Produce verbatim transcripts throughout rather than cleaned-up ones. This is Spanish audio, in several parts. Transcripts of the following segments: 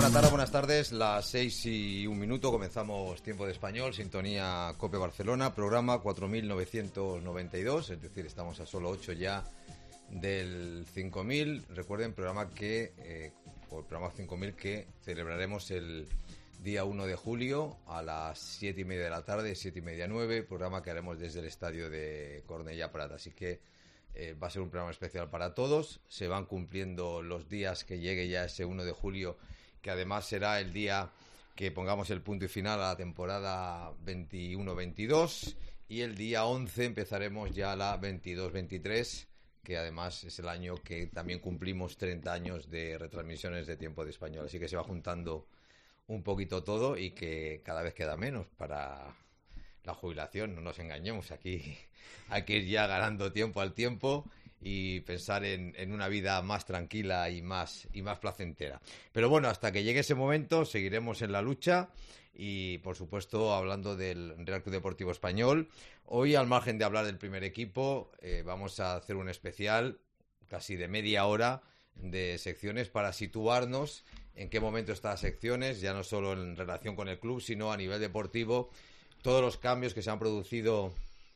Buenas tardes, buenas tardes, las seis y un minuto, comenzamos Tiempo de Español, sintonía COPE Barcelona, programa cuatro mil novecientos noventa y dos, es decir, estamos a solo ocho ya del cinco mil. Recuerden, programa que, eh, por programa cinco mil que celebraremos el día uno de julio a las siete y media de la tarde, siete y media nueve, programa que haremos desde el estadio de Cornellà Prat, así que eh, va a ser un programa especial para todos. Se van cumpliendo los días que llegue ya ese uno de julio, que además será el día que pongamos el punto y final a la temporada veintiuno veintidós, y el día once empezaremos ya la veintidós veintitrés, que además es el año que también cumplimos treinta años de retransmisiones de Tiempo de Español, así que se va juntando un poquito todo y que cada vez queda menos para la jubilación, no nos engañemos, aquí hay que ir ya ganando tiempo al tiempo y pensar en, en una vida más tranquila y más y más placentera. Pero bueno, hasta que llegue ese momento seguiremos en la lucha y, por supuesto, hablando del Real Club Deportivo Español. Hoy, al margen de hablar del primer equipo, eh, vamos a hacer un especial casi de media hora de secciones para situarnos en qué momento están las secciones, ya no solo en relación con el club, sino a nivel deportivo, todos los cambios que se han producido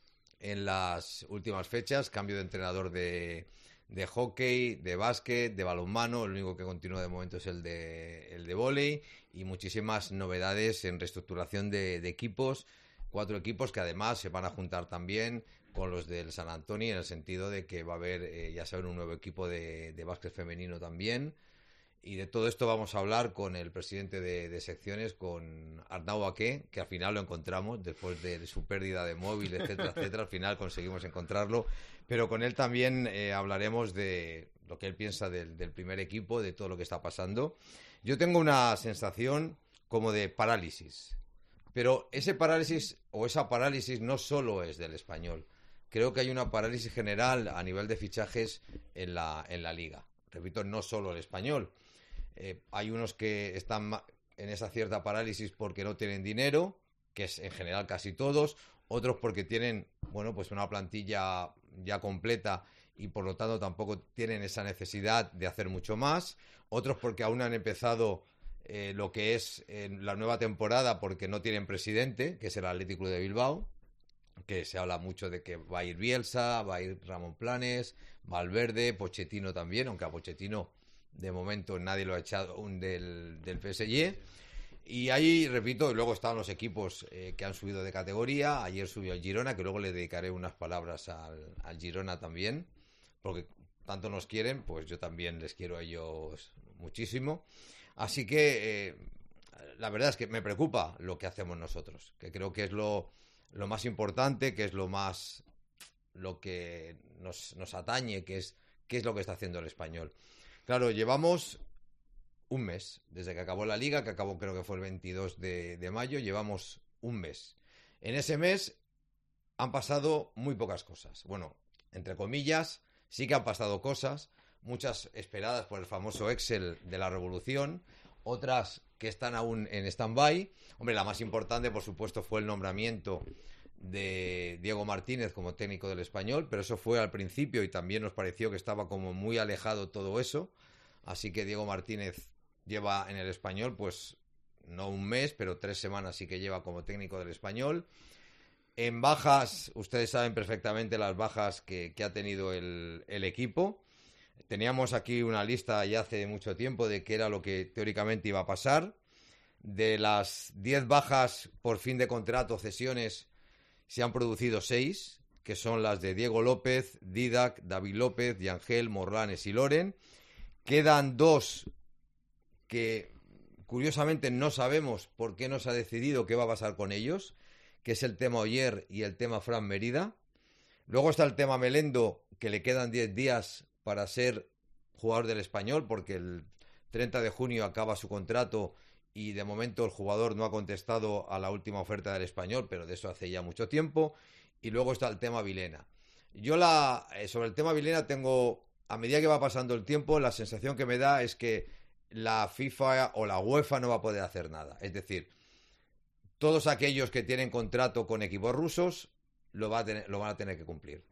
en las últimas fechas, cambio de entrenador de, de hockey, de básquet, de balonmano, el único que continúa de momento es el de, el de vóley, y muchísimas novedades en reestructuración de, de equipos, cuatro equipos que además se van a juntar también con los del San Antonio, en el sentido de que va a haber, eh, ya saben, un nuevo equipo de, de básquet femenino también. Y de todo esto vamos a hablar con el presidente de, de secciones, con Arnau Baqué, que al final lo encontramos después de su pérdida de móvil, etcétera, etcétera. Al final conseguimos encontrarlo. Pero con él también eh, hablaremos de lo que él piensa del, del primer equipo, de todo lo que está pasando. Yo tengo una sensación como de parálisis. Pero ese parálisis o esa parálisis no solo es del Español. Creo que hay una parálisis general a nivel de fichajes en la, en la Liga. Repito, no solo el Español. Eh, hay unos que están en esa cierta parálisis porque no tienen dinero, que es en general casi todos, otros porque tienen, bueno, pues una plantilla ya completa y por lo tanto tampoco tienen esa necesidad de hacer mucho más, otros porque aún han empezado eh, lo que es eh, la nueva temporada porque no tienen presidente, que es el Athletic Club de Bilbao, que se habla mucho de que va a ir Bielsa, va a ir Ramón Planes, Valverde, Pochettino también, aunque a Pochettino de momento nadie lo ha echado un del, del P S G. Y ahí, repito, y luego están los equipos eh, que han subido de categoría. Ayer subió el Girona, que luego le dedicaré unas palabras al, al Girona también, porque tanto nos quieren, pues yo también les quiero a ellos muchísimo. Así que eh, la verdad es que me preocupa lo que hacemos nosotros, que creo que es lo, lo más importante, que es lo más lo que nos, nos atañe, que es qué es lo que está haciendo el Español. Claro, llevamos un mes, desde que acabó la Liga, que acabó creo que fue el veintidós de, de mayo, llevamos un mes. En ese mes han pasado muy pocas cosas. Bueno, entre comillas, sí que han pasado cosas, muchas esperadas por el famoso Excel de la revolución, otras que están aún en stand-by. Hombre, la más importante, por supuesto, fue el nombramiento de Diego Martínez como técnico del Español, pero eso fue al principio y también nos pareció que estaba como muy alejado todo eso, así que Diego Martínez lleva en el Español pues no un mes, pero tres semanas sí que lleva como técnico del Español. En bajas, ustedes saben perfectamente las bajas que, que ha tenido el, el equipo. Teníamos aquí una lista ya hace mucho tiempo de qué era lo que teóricamente iba a pasar. De las diez bajas por fin de contrato, cesiones, se han producido seis, que son las de Diego López, Didac, David López, Yangel, Morlanes y Loren. Quedan dos que, curiosamente, no sabemos por qué no se ha decidido qué va a pasar con ellos, que es el tema Oyer y el tema Fran Merida. Luego está el tema Melendo, que le quedan diez días para ser jugador del Español, porque el treinta de junio acaba su contrato y de momento el jugador no ha contestado a la última oferta del Español, pero de eso hace ya mucho tiempo. Y luego está el tema Vilena. Yo la eh, sobre el tema Vilena tengo, a medida que va pasando el tiempo, la sensación que me da es que la FIFA o la UEFA no va a poder hacer nada. Es decir, todos aquellos que tienen contrato con equipos rusos lo, va a tener, lo van a tener que cumplir.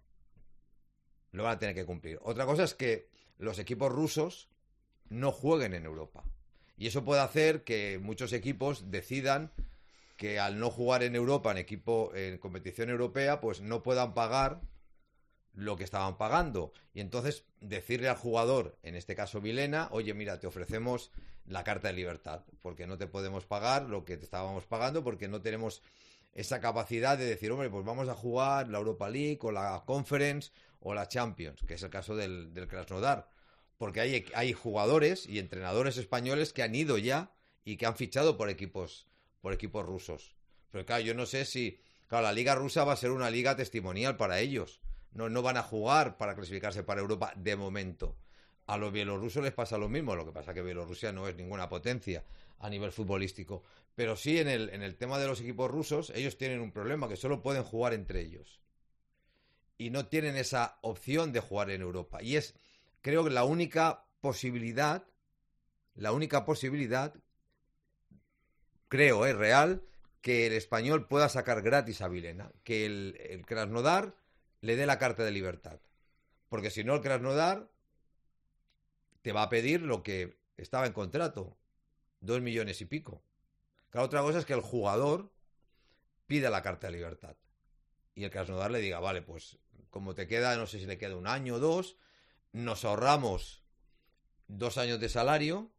Lo van a tener que cumplir. Otra cosa es que los equipos rusos no jueguen en Europa. Y eso puede hacer que muchos equipos decidan que al no jugar en Europa, en equipo, en competición europea, pues no puedan pagar lo que estaban pagando. Y entonces decirle al jugador, en este caso Vilena, oye, mira, te ofrecemos la carta de libertad, porque no te podemos pagar lo que te estábamos pagando, porque no tenemos esa capacidad de decir, hombre, pues vamos a jugar la Europa League o la Conference o la Champions, que es el caso del, del Krasnodar. Porque hay, hay jugadores y entrenadores españoles que han ido ya y que han fichado por equipos, por equipos rusos. Pero claro, yo no sé si... Claro, la liga rusa va a ser una liga testimonial para ellos. No, no van a jugar para clasificarse para Europa de momento. A los bielorrusos les pasa lo mismo, lo que pasa que Bielorrusia no es ninguna potencia a nivel futbolístico. Pero sí en el, en el tema de los equipos rusos, ellos tienen un problema, que solo pueden jugar entre ellos. Y no tienen esa opción de jugar en Europa. Y es, creo que la única posibilidad, la única posibilidad, creo, es real, que el Español pueda sacar gratis a Vilena. Que el, el Krasnodar le dé la carta de libertad. Porque si no, el Krasnodar te va a pedir lo que estaba en contrato, dos millones y pico. Claro, otra cosa es que el jugador pida la carta de libertad y el Krasnodar le diga, vale, pues como te queda, no sé si le queda un año o dos, nos ahorramos dos años de salario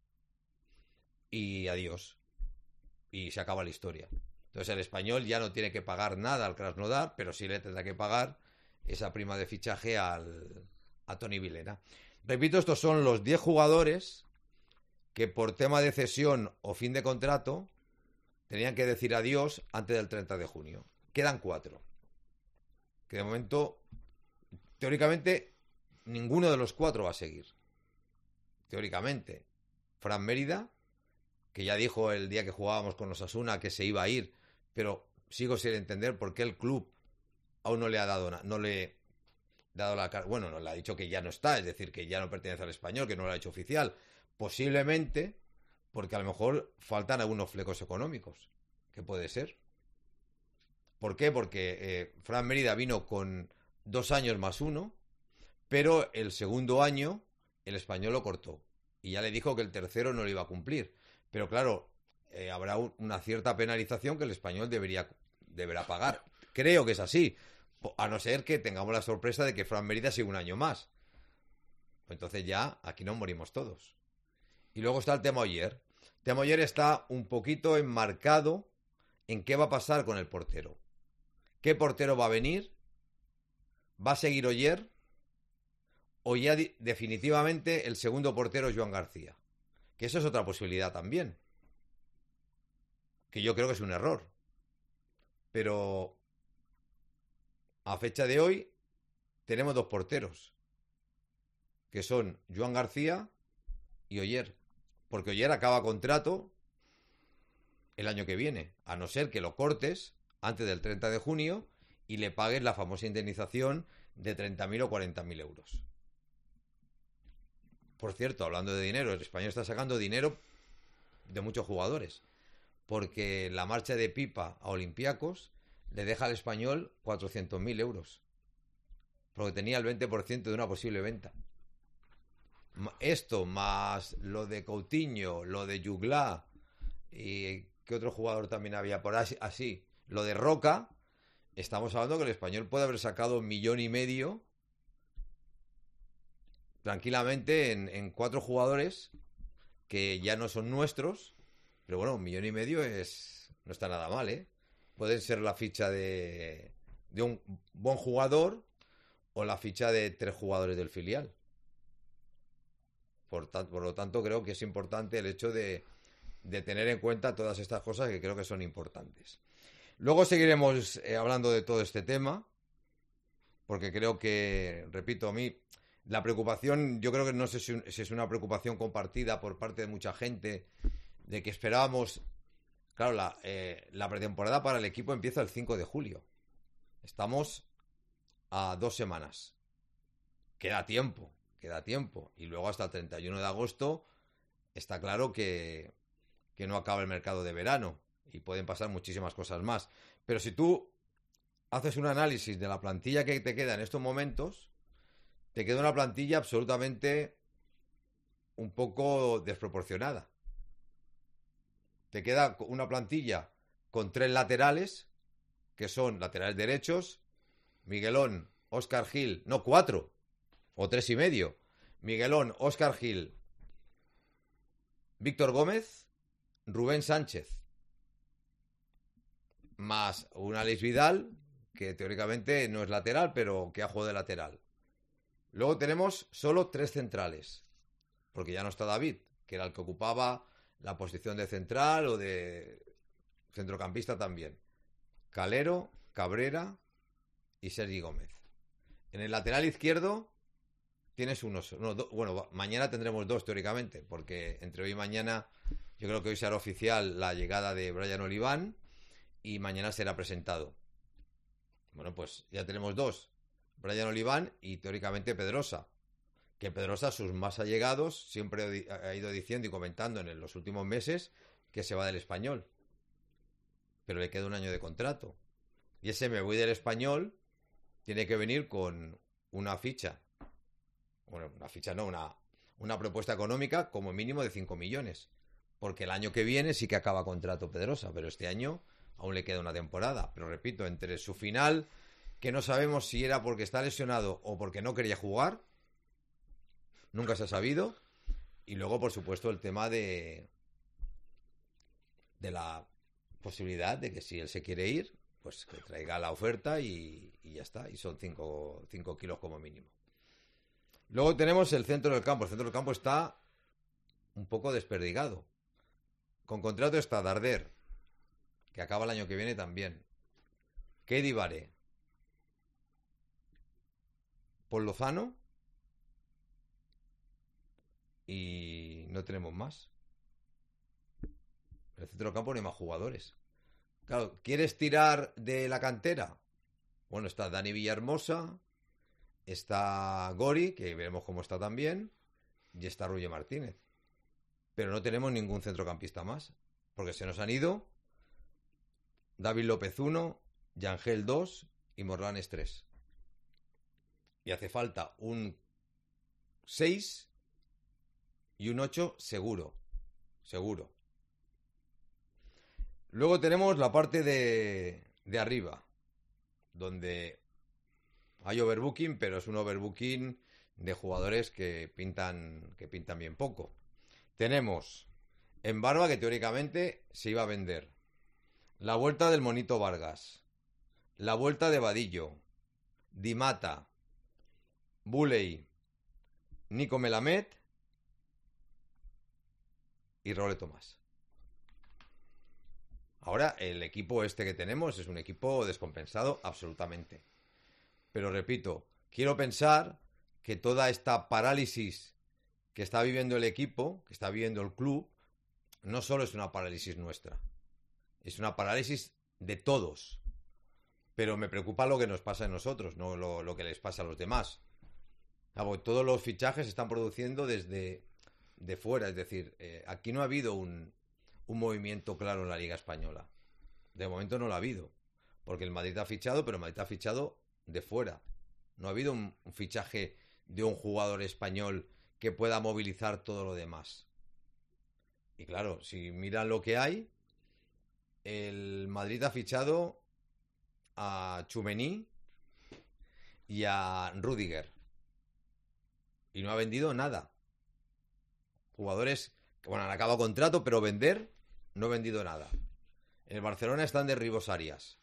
y adiós. Y se acaba la historia. Entonces el Español ya no tiene que pagar nada al Krasnodar, pero sí le tendrá que pagar esa prima de fichaje al, a Toni Vilena. Repito, estos son los diez jugadores que por tema de cesión o fin de contrato tenían que decir adiós antes del treinta de junio. Quedan cuatro. Que de momento, teóricamente, ninguno de los cuatro va a seguir. Teóricamente. Fran Mérida, que ya dijo el día que jugábamos con los Osasuna que se iba a ir, pero sigo sin entender por qué el club aún no le ha dado no le dado la cara. Bueno, no le ha dicho que ya no está, es decir, que ya no pertenece al Español, que no lo ha hecho oficial. Posiblemente porque a lo mejor faltan algunos flecos económicos, que puede ser. ¿Por qué? Porque eh, Fran Mérida vino con dos años más uno, pero el segundo año el Español lo cortó y ya le dijo que el tercero no lo iba a cumplir. Pero claro, eh, habrá un, una cierta penalización que el Español debería deberá pagar. Creo que es así, a no ser que tengamos la sorpresa de que Fran Mérida siga un año más. Entonces ya aquí nos morimos todos. Y luego está el tema Oyer. El tema Oyer está un poquito enmarcado en qué va a pasar con el portero. ¿Qué portero va a venir? ¿Va a seguir Oyer? ¿O ya di- definitivamente el segundo portero es Joan García? Que eso es otra posibilidad también. Que yo creo que es un error. Pero a fecha de hoy tenemos dos porteros, que son Joan García y Oyer. Porque Oyer acaba contrato el año que viene, a no ser que lo cortes antes del treinta de junio y le pagues la famosa indemnización de treinta mil o cuarenta mil euros. Por cierto, hablando de dinero, el Español está sacando dinero de muchos jugadores, porque la marcha de Pipa a Olympiacos le deja al Español cuatrocientos mil euros, porque tenía el veinte por ciento de una posible venta. Esto más lo de Coutinho, lo de Jugla y ¿qué otro jugador también había por así? así lo de Roca, estamos hablando que el Español puede haber sacado un millón y medio tranquilamente en, en cuatro jugadores que ya no son nuestros, pero bueno, un millón y medio es no está nada mal, ¿eh? Pueden ser la ficha de, de un buen jugador o la ficha de tres jugadores del filial. Por, ta- por lo tanto, creo que es importante el hecho de, de tener en cuenta todas estas cosas que creo que son importantes. Luego seguiremos eh, hablando de todo este tema, porque creo que, repito, a mí la preocupación, yo creo que no sé si, si es una preocupación compartida por parte de mucha gente, de que esperábamos, claro, la, eh, la pretemporada para el equipo empieza el cinco de julio. Estamos a dos semanas. Queda tiempo, queda tiempo. Y luego hasta el treinta y uno de agosto está claro que, que no acaba el mercado de verano y pueden pasar muchísimas cosas más. Pero si tú haces un análisis de la plantilla que te queda en estos momentos, te queda una plantilla absolutamente un poco desproporcionada. te queda una plantilla con tres laterales, que son laterales derechos, Miguelón, Óscar Gil, no, cuatro, o tres y medio, Miguelón, Óscar Gil, Víctor Gómez, Rubén Sánchez, más un Alex Vidal, que teóricamente no es lateral, pero que ha jugado de lateral. Luego tenemos solo tres centrales, porque ya no está David, que era el que ocupaba la posición de central o de centrocampista también. Calero, Cabrera y Sergi Gómez. En el lateral izquierdo tienes unos... No, do, bueno, mañana tendremos dos teóricamente, porque entre hoy y mañana yo creo que hoy será oficial la llegada de Brian Oliván y mañana será presentado. Bueno, pues ya tenemos dos, Brian Oliván y teóricamente Pedrosa, que Pedrosa, sus más allegados, siempre ha ido diciendo y comentando en los últimos meses que se va del Español, pero le queda un año de contrato, y ese me voy del Español tiene que venir con una ficha, bueno, una ficha no, una, una propuesta económica como mínimo de cinco millones, porque el año que viene sí que acaba contrato Pedrosa, pero este año aún le queda una temporada. Pero repito, entre su final, que no sabemos si era porque está lesionado o porque no quería jugar, nunca se ha sabido. Y luego, por supuesto, el tema de de la posibilidad de que si él se quiere ir, pues que traiga la oferta y, y ya está. Y son cinco kilos como mínimo. Luego tenemos el centro del campo. El centro del campo está un poco desperdigado. Con contrato está Darder, que acaba el año que viene también. Keidi Vare, Paul Lozano y no tenemos más. En el centro del campo no hay más jugadores. Claro, ¿quieres tirar de la cantera? Bueno, está Dani Villahermosa, está Gori, que veremos cómo está también, y está Ruye Martínez. Pero no tenemos ningún centrocampista más, porque se nos han ido David López uno, Yangel dos y Morlanes tres. Y hace falta un seis y un ocho seguro. Seguro. Luego tenemos la parte de, de arriba, donde hay overbooking, pero es un overbooking de jugadores que pintan, que pintan bien poco. Tenemos en Barba, que teóricamente se iba a vender. La vuelta del Monito Vargas. La vuelta de Vadillo. Di Mata. Buley. Nico Melamed. Y Role Tomás. Ahora, el equipo este que tenemos es un equipo descompensado absolutamente. Pero repito, quiero pensar que toda esta parálisis que está viviendo el equipo, que está viviendo el club, no solo es una parálisis nuestra. Es una parálisis de todos. Pero me preocupa lo que nos pasa a nosotros, no lo, lo que les pasa a los demás. Todos los fichajes se están produciendo desde de fuera. Es decir, eh, aquí no ha habido un, un movimiento claro en la Liga Española. De momento no lo ha habido. Porque el Madrid ha fichado, pero el Madrid ha fichado de fuera. No ha habido un, un fichaje de un jugador español que pueda movilizar todo lo demás. Y claro, si miran lo que hay, el Madrid ha fichado a Tchouaméni y a Rüdiger y no ha vendido nada. Jugadores que, bueno, han acabado contrato, pero vender no ha vendido nada. En el Barcelona están Derribos Arias.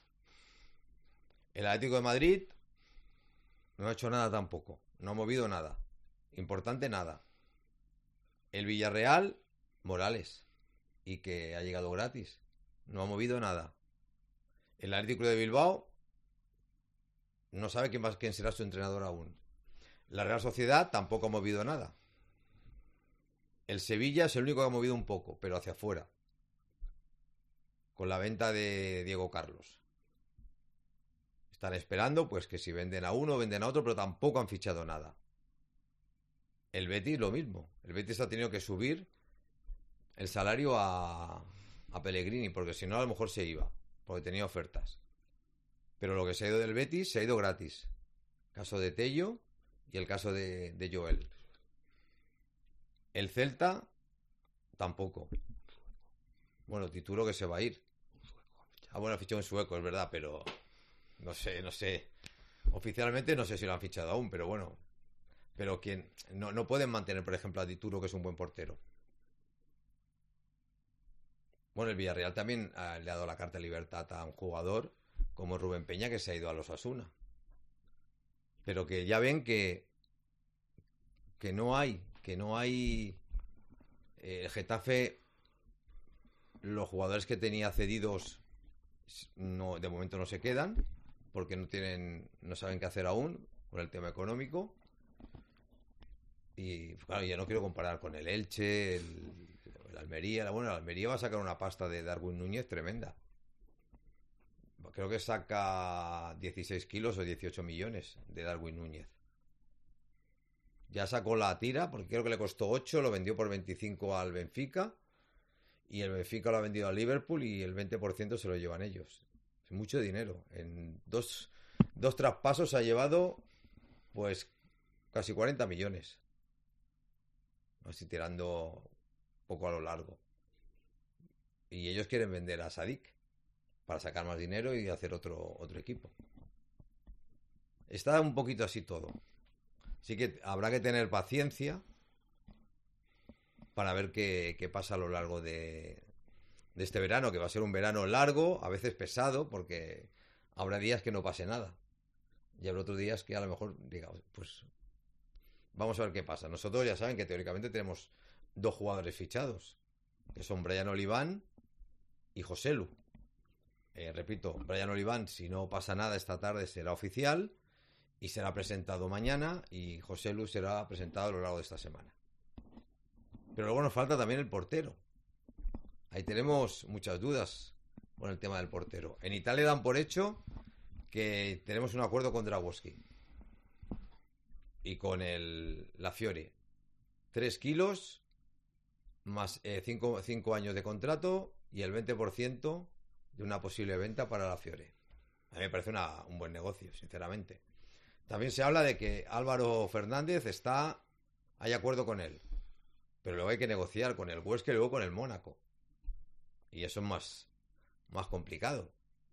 El Atlético de Madrid no ha hecho nada tampoco, no ha movido nada. Importante nada. El Villarreal, Morales, y que ha llegado gratis, no ha movido nada. El Atlético de Bilbao no sabe quién, va, quién será su entrenador aún. La Real Sociedad tampoco ha movido nada. El Sevilla es el único que ha movido un poco, pero hacia afuera, con la venta de Diego Carlos. Están esperando pues que si venden a uno, venden a otro, pero tampoco han fichado nada. El Betis lo mismo. El Betis ha tenido que subir el salario a, a Pellegrini, porque si no a lo mejor se iba, porque tenía ofertas. Pero lo que se ha ido del Betis se ha ido gratis. El caso de Tello y el caso de, de Joel. El Celta tampoco. Bueno, Tituro que se va a ir. Ah, bueno, ha fichado un sueco, es verdad, pero no sé, no sé. Oficialmente no sé si lo han fichado aún, pero bueno. Pero quien no, no pueden mantener, por ejemplo, a Tituro, que es un buen portero. Bueno, el Villarreal también ah, le ha dado la carta de libertad a un jugador como Rubén Peña, que se ha ido a los Osasuna. Pero que ya ven que que no hay, que no hay eh, el Getafe, los jugadores que tenía cedidos no, de momento no se quedan porque no tienen, no saben qué hacer aún con el tema económico. Y claro, ya no quiero comparar con el Elche, el, el Almería. Bueno, el Almería va a sacar una pasta de Darwin Núñez tremenda. Creo que saca dieciséis kilos o dieciocho millones de Darwin Núñez. Ya sacó la tira, porque creo que le costó ocho, lo vendió por veinticinco al Benfica, y el Benfica lo ha vendido al Liverpool y el veinte por ciento se lo llevan ellos. Es mucho dinero. En dos, dos traspasos ha llevado, pues, casi cuarenta millones. Así tirando poco a lo largo. Y ellos quieren vender a Sadik para sacar más dinero y hacer otro, otro equipo. Está un poquito así todo. Así que habrá que tener paciencia para ver qué, qué pasa a lo largo de, de este verano, que va a ser un verano largo, a veces pesado, porque habrá días que no pase nada. Y habrá otros días que a lo mejor, digamos, pues vamos a ver qué pasa. Nosotros ya saben que teóricamente tenemos dos jugadores fichados, que son Brian Oliván y Joselu. Eh, repito, Brian Oliván, si no pasa nada esta tarde, será oficial y será presentado mañana, y Joselu será presentado a lo largo de esta semana. Pero luego nos falta también el portero. Ahí tenemos muchas dudas con el tema del portero. En Italia dan por hecho que tenemos un acuerdo con Dragowski y con el la Fiore. Tres kilos más eh, cinco, cinco años de contrato y el veinte por ciento de una posible venta para la Fiore. A mí me parece una, un buen negocio, sinceramente. También se habla de que Álvaro Fernández está, hay acuerdo con él, pero luego hay que negociar con el Huesca y luego con el Mónaco, y eso es más, más complicado.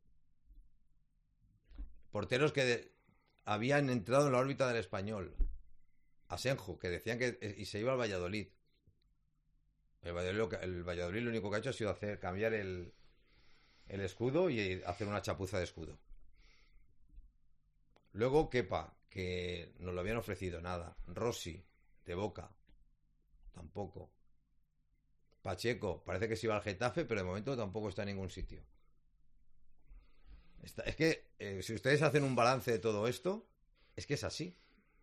Porteros que de, habían entrado en la órbita del Español, Asenjo, que decían que y se iba al Valladolid. El Valladolid, el Valladolid lo único que ha hecho ha sido hacer cambiar el, el escudo y hacer una chapuza de escudo. Luego Kepa, que nos lo habían ofrecido, nada. Rossi, de Boca, tampoco. Pacheco, parece que se iba al Getafe, pero de momento tampoco está en ningún sitio. Está, es que eh, si ustedes hacen un balance de todo esto, es que es así.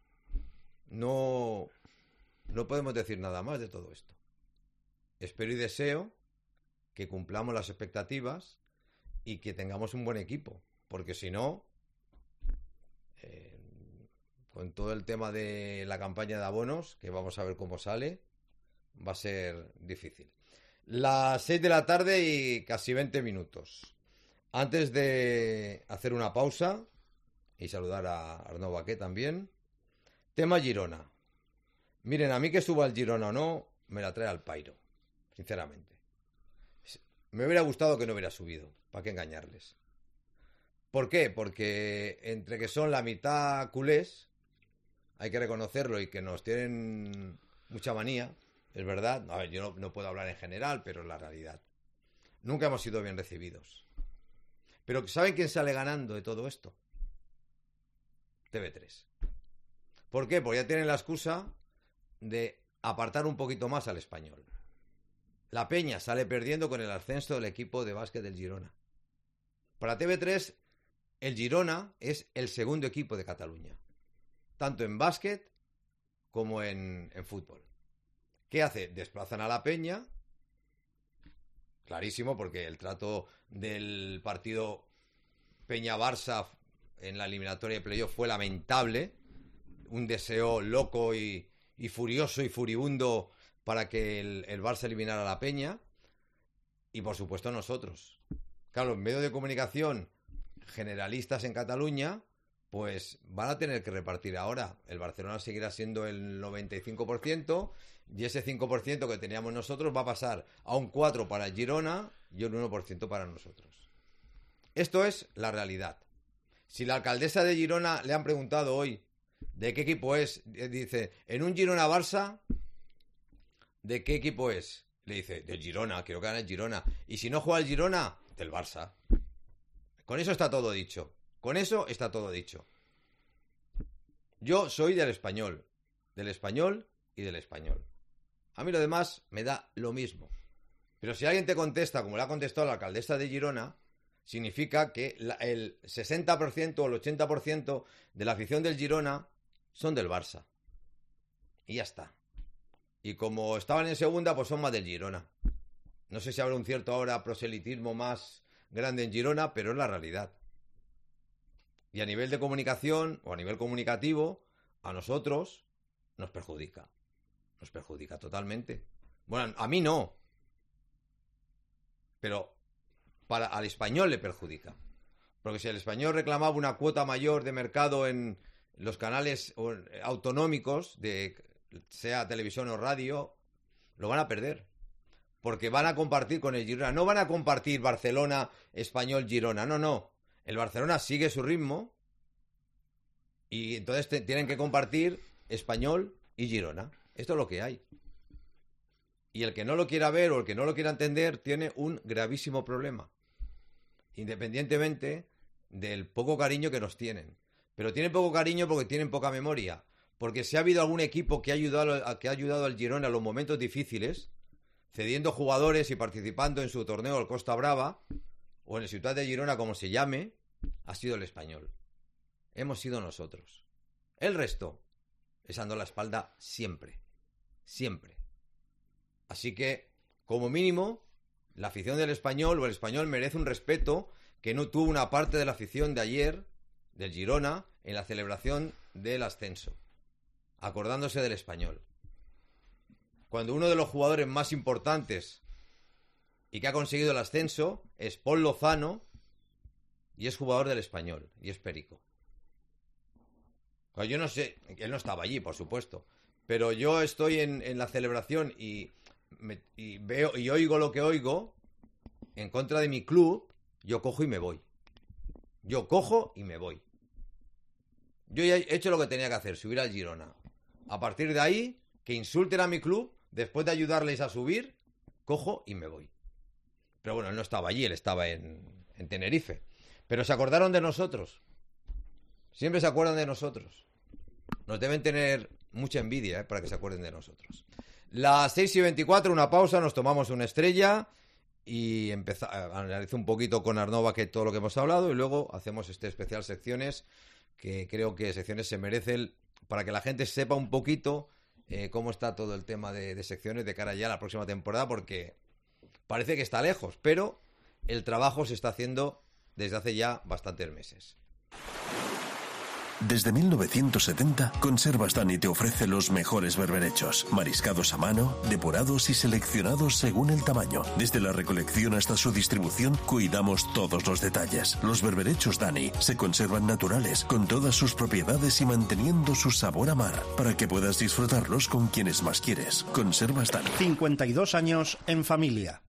No, no podemos decir nada más de todo esto. Espero y deseo que cumplamos las expectativas y que tengamos un buen equipo, porque si no, eh, con todo el tema de la campaña de abonos, que vamos a ver cómo sale, va a ser difícil. Las seis de la tarde y casi veinte minutos. Antes de hacer una pausa y saludar a Arnaud Baqué también, tema Girona. Miren, a mí que suba el Girona o no, me la trae al pairo, sinceramente. Me hubiera gustado que no hubiera subido, ¿para qué engañarles? ¿Por qué? Porque entre que son la mitad culés, hay que reconocerlo, y que nos tienen mucha manía, es verdad. A ver, yo no, no puedo hablar en general, pero es la realidad. Nunca hemos sido bien recibidos. Pero ¿saben quién sale ganando de todo esto? T V tres. ¿Por qué? Porque ya tienen la excusa de apartar un poquito más al Español. La Peña sale perdiendo con el ascenso del equipo de básquet del Girona. Para T V tres, el Girona es el segundo equipo de Cataluña, tanto en básquet como en, en fútbol. ¿Qué hace? Desplazan a la Peña, clarísimo, porque el trato del partido Peña-Barça en la eliminatoria de playoff fue lamentable, un deseo loco y, y furioso y furibundo para que el, el Barça eliminara a la Peña, y por supuesto nosotros. Claro, en medios de comunicación generalistas en Cataluña pues van a tener que repartir ahora. El Barcelona seguirá siendo el noventa y cinco por ciento y ese cinco por ciento que teníamos nosotros va a pasar a un cuatro por ciento para el Girona y un uno por ciento para nosotros. Esto es la realidad. Si la alcaldesa de Girona le han preguntado hoy de qué equipo es, dice, en un Girona-Barça, ¿de qué equipo es? Le dice, del Girona, quiero que gane el Girona. Y si no juega el Girona, del Barça. Con eso está todo dicho. Con eso está todo dicho. Yo soy del Español. Del Español y del Español. A mí lo demás me da lo mismo. Pero si alguien te contesta, como le ha contestado la alcaldesa de Girona, significa que la, el sesenta por ciento o el ochenta por ciento de la afición del Girona son del Barça. Y ya está. Y como estaban en segunda, pues son más del Girona. No sé si habrá un cierto ahora proselitismo más grande en Girona, pero es la realidad. Y a nivel de comunicación o a nivel comunicativo, a nosotros nos perjudica. Nos perjudica totalmente. Bueno, a mí no. Pero para, al Español le perjudica. Porque si el Español reclamaba una cuota mayor de mercado en los canales autonómicos, de sea televisión o radio, lo van a perder. Porque van a compartir con el Girona. No van a compartir Barcelona, Español, Girona. No, no. El Barcelona sigue su ritmo y entonces te, tienen que compartir Español y Girona. Esto es lo que hay. Y el que no lo quiera ver o el que no lo quiera entender tiene un gravísimo problema. Independientemente del poco cariño que nos tienen. Pero tienen poco cariño porque tienen poca memoria. Porque si ha habido algún equipo que ha ayudado, que ha ayudado al Girona en los momentos difíciles, cediendo jugadores y participando en su torneo el Costa Brava, o en el Ciutat de Girona, como se llame, ha sido el Español. Hemos sido nosotros. El resto es dando la espalda siempre. Siempre. Así que, como mínimo, la afición del Español o el Español merece un respeto que no tuvo una parte de la afición de ayer, del Girona, en la celebración del ascenso, acordándose del Español. Cuando uno de los jugadores más importantes y que ha conseguido el ascenso es Paul Lozano y es jugador del Español y es perico. Yo no sé, él no estaba allí, por supuesto, pero yo estoy en, en la celebración y, me, y veo y oigo lo que oigo en contra de mi club, yo cojo y me voy. Yo cojo y me voy. Yo ya he hecho lo que tenía que hacer, subir al Girona. A partir de ahí, que insulten a mi club, después de ayudarles a subir, cojo y me voy. Pero bueno, él no estaba allí, él estaba en, en Tenerife. Pero se acordaron de nosotros. Siempre se acuerdan de nosotros. Nos deben tener mucha envidia, ¿eh? Para que se acuerden de nosotros. Las seis y veinticuatro, una pausa, nos tomamos una estrella y empezamos, analizo un poquito con Arnova que todo lo que hemos hablado y luego hacemos este especial secciones que creo que secciones se merecen para que la gente sepa un poquito eh, cómo está todo el tema de, de secciones de cara ya a la próxima temporada, porque parece que está lejos, pero el trabajo se está haciendo desde hace ya bastantes meses. Desde mil novecientos setenta, Conservas Dani te ofrece los mejores berberechos, mariscados a mano, depurados y seleccionados según el tamaño. Desde la recolección hasta su distribución, cuidamos todos los detalles. Los berberechos Dani se conservan naturales, con todas sus propiedades y manteniendo su sabor a mar, para que puedas disfrutarlos con quienes más quieres. Conservas Dani. cincuenta y dos años en familia.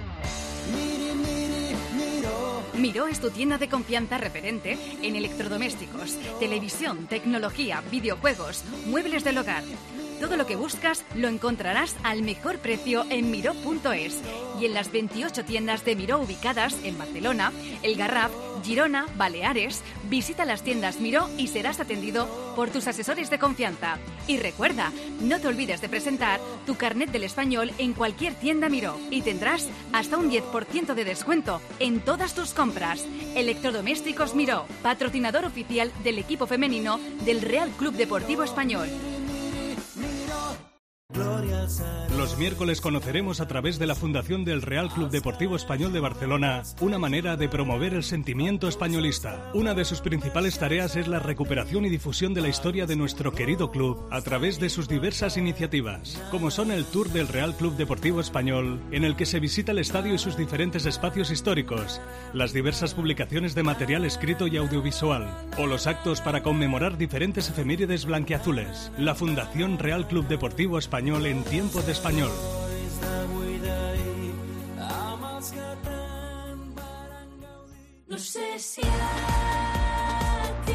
Miró es tu tienda de confianza referente en electrodomésticos, televisión, tecnología, videojuegos, muebles del hogar. Todo lo que buscas lo encontrarás al mejor precio en miró punto es y en las veintiocho tiendas de Miró ubicadas en Barcelona, El Garraf, Girona, Baleares. Visita las tiendas Miró y serás atendido por tus asesores de confianza. Y recuerda, no te olvides de presentar tu carnet del español en cualquier tienda Miró y tendrás hasta un diez por ciento de descuento en todas tus compras. Electrodomésticos Miró, patrocinador oficial del equipo femenino del Real Club Deportivo Español. Los miércoles conoceremos a través de la Fundación del Real Club Deportivo Español de Barcelona una manera de promover el sentimiento españolista. Una de sus principales tareas es la recuperación y difusión de la historia de nuestro querido club a través de sus diversas iniciativas, como son el Tour del Real Club Deportivo Español, en el que se visita el estadio y sus diferentes espacios históricos, las diversas publicaciones de material escrito y audiovisual, o los actos para conmemorar diferentes efemérides blanquiazules. La Fundación Real Club Deportivo Español en tiempo de español. No sé si a ti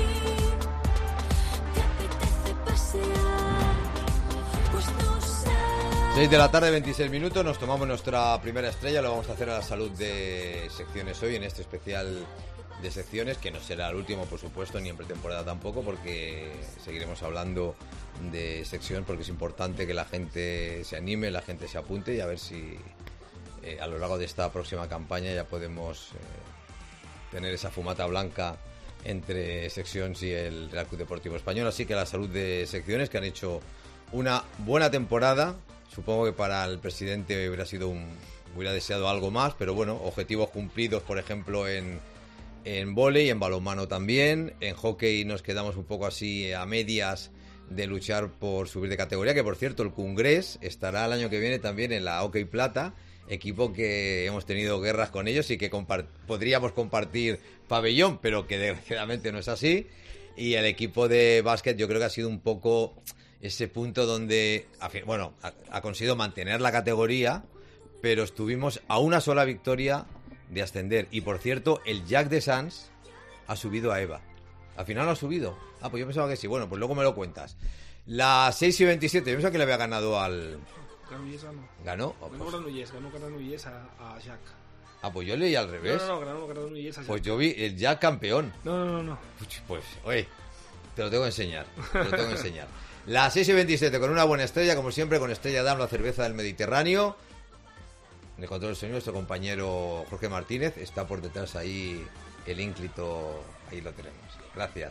te apetece pasear, pues no sé. seis de la tarde, veintiséis minutos, nos tomamos nuestra primera estrella, lo vamos a hacer a la salud de secciones hoy en este especial de secciones, que no será el último, por supuesto, ni en pretemporada tampoco, porque seguiremos hablando de sección, porque es importante que la gente se anime, la gente se apunte, y a ver si eh, a lo largo de esta próxima campaña ya podemos eh, tener esa fumata blanca entre secciones y el Real Club Deportivo Español. Así que a la salud de secciones, que han hecho una buena temporada. Supongo que para el presidente hubiera sido un hubiera deseado algo más, pero bueno, objetivos cumplidos, por ejemplo, en En vóley, en balonmano también. En hockey nos quedamos un poco así a medias de luchar por subir de categoría, que por cierto el Congrés estará el año que viene también en la Hockey Plata, equipo que hemos tenido guerras con ellos y que compart- podríamos compartir pabellón, pero que desgraciadamente no es así. Y el equipo de básquet yo creo que ha sido un poco ese punto donde, bueno, ha, ha conseguido mantener la categoría, pero estuvimos a una sola victoria de ascender. Y por cierto, el Jack de Sans ha subido a EVA. Al final no ha subido. Ah, pues yo pensaba que sí. Bueno, pues luego me lo cuentas. Las seis y veintisiete. Yo pensaba que le había ganado al... Granollers ganó. ¿Ganó? Ganó Pues... Granollers, ganó Granollers a, a Jack. Ah, pues yo leí al revés. No, no, no, ganó Granollers a Jack. Pues yo vi el Jack campeón. No, no, no, no. Pues, oye, te lo tengo que enseñar. Te lo tengo que enseñar. Las seis y veintisiete con una buena estrella, como siempre, con Estrella Damm, la cerveza del Mediterráneo. En el control del sonido, nuestro compañero Jorge Martínez. Está por detrás ahí el ínclito. Ahí lo tenemos. Gracias.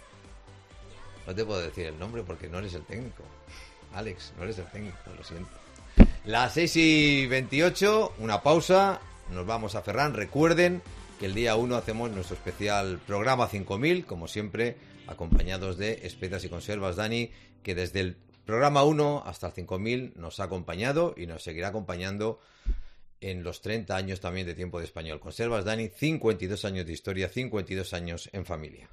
No te puedo decir el nombre porque no eres el técnico. Alex, no eres el técnico, lo siento. Las seis y veintiocho, una pausa. Nos vamos a Ferran. Recuerden que el día uno hacemos nuestro especial programa cinco mil, como siempre, acompañados de Espetas y Conservas Dani, que desde el programa uno hasta el cinco mil nos ha acompañado y nos seguirá acompañando en los treinta años también de Tiempo de Español. Conservas Dani, cincuenta y dos años de historia, cincuenta y dos años en familia.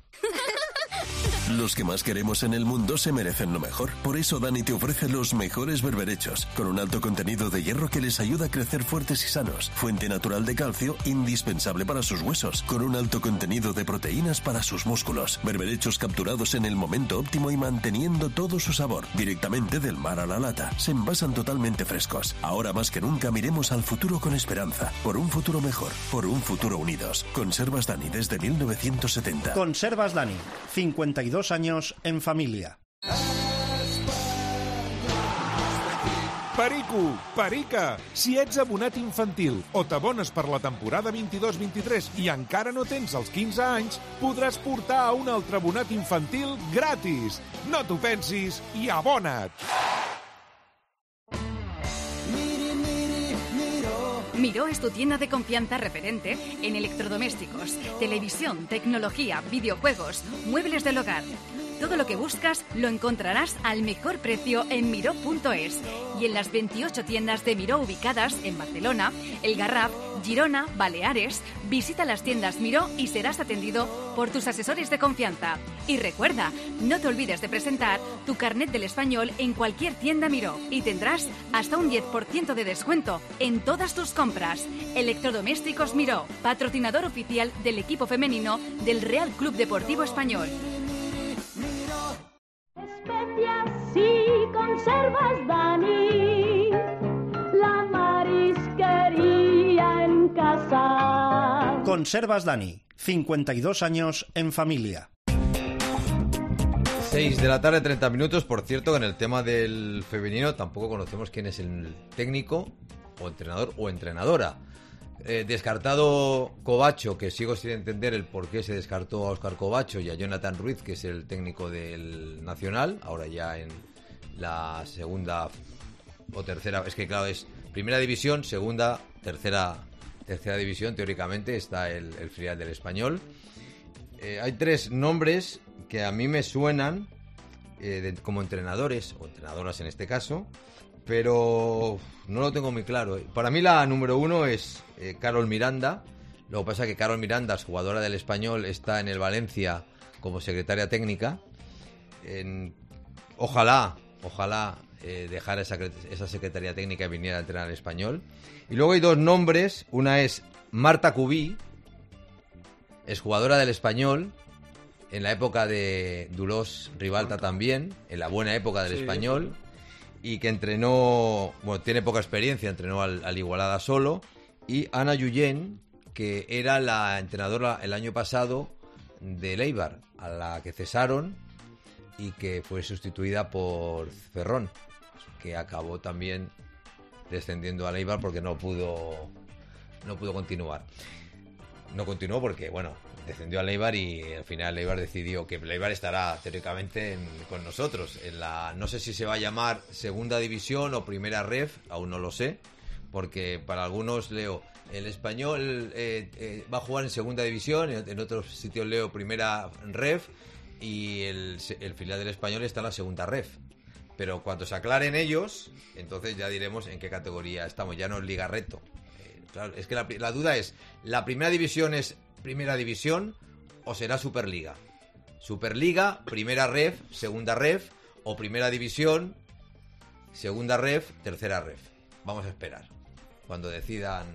Los que más queremos en el mundo se merecen lo mejor. Por eso Dani te ofrece los mejores berberechos, con un alto contenido de hierro que les ayuda a crecer fuertes y sanos. Fuente natural de calcio, indispensable para sus huesos, con un alto contenido de proteínas para sus músculos. Berberechos capturados en el momento óptimo y manteniendo todo su sabor, directamente del mar a la lata. Se envasan totalmente frescos. Ahora más que nunca miremos al futuro con esperanza. Por un futuro mejor, por un futuro unidos. Conservas Dani desde mil novecientos setenta. Conservas Dani, cincuenta y dos años en familia. Perico, Perica, si ets abonat infantil o t'abones per la temporada vint-i-dos vint-i-tres i encara no tens els quinze anys, podràs portar a un altre abonat infantil gratis. No t'ho pensis i abona't! Miró es tu tienda de confianza referente en electrodomésticos, televisión, tecnología, videojuegos, muebles del hogar. Todo lo que buscas lo encontrarás al mejor precio en miró punto es y en las veintiocho tiendas de Miró ubicadas en Barcelona, El Garraf, Girona, Baleares. Visita las tiendas Miró y serás atendido por tus asesores de confianza. Y recuerda, no te olvides de presentar tu carnet del español en cualquier tienda Miró y tendrás hasta un diez por ciento de descuento en todas tus compras. Electrodomésticos Miró, patrocinador oficial del equipo femenino del Real Club Deportivo Español. Especias y conservas Dani, la marisquería en casa. Conservas Dani, cincuenta y dos años en familia. seis de la tarde, treinta minutos. Por cierto, que en el tema del femenino tampoco conocemos quién es el técnico o entrenador o entrenadora. Eh, descartado Covacho, que sigo sin entender el por qué se descartó a Óscar Covacho y a Jonathan Ruiz, que es el técnico del Nacional, ahora ya en la segunda o tercera, es que claro, es primera división, segunda, tercera, tercera división, teóricamente está el, el filial del Español. Eh, hay tres nombres que a mí me suenan eh, de, como entrenadores, o entrenadoras en este caso, pero no lo tengo muy claro. Para mí la número uno es eh, Carol Miranda. Lo que pasa es que Carol Miranda, jugadora del Español, está en el Valencia como secretaria técnica. En, ojalá, ojalá eh, dejara esa, esa secretaría técnica y viniera a entrenar al Español. Y luego hay dos nombres. Una es Marta Cubí, es jugadora del Español, en la época de Dolors Ribalta también, en la buena época del sí, Español, y que entrenó, bueno, tiene poca experiencia, entrenó al, al Igualada solo. Y Ana Yuyen, que era la entrenadora el año pasado del Eibar, a la que cesaron y que fue sustituida por Ferrón, que acabó también descendiendo al Eibar porque no pudo no pudo continuar. No continuó porque, bueno, descendió al Eibar y al final el Eibar decidió que el Eibar estará teóricamente en, con nosotros. En la, no sé si se va a llamar Segunda División o Primera Ref, aún no lo sé, porque para algunos leo el Español eh, eh, va a jugar en Segunda División, en, en otros sitios leo Primera Ref y el, el filial del Español está en la Segunda Ref. Pero cuando se aclaren ellos, entonces ya diremos en qué categoría estamos. Ya no es Liga Reto. Eh, claro, es que la, la duda es, ¿la Primera División es Primera División o será Superliga? Superliga, Primera Ref, Segunda Ref, o Primera División, Segunda Ref, Tercera Ref. Vamos a esperar cuando decidan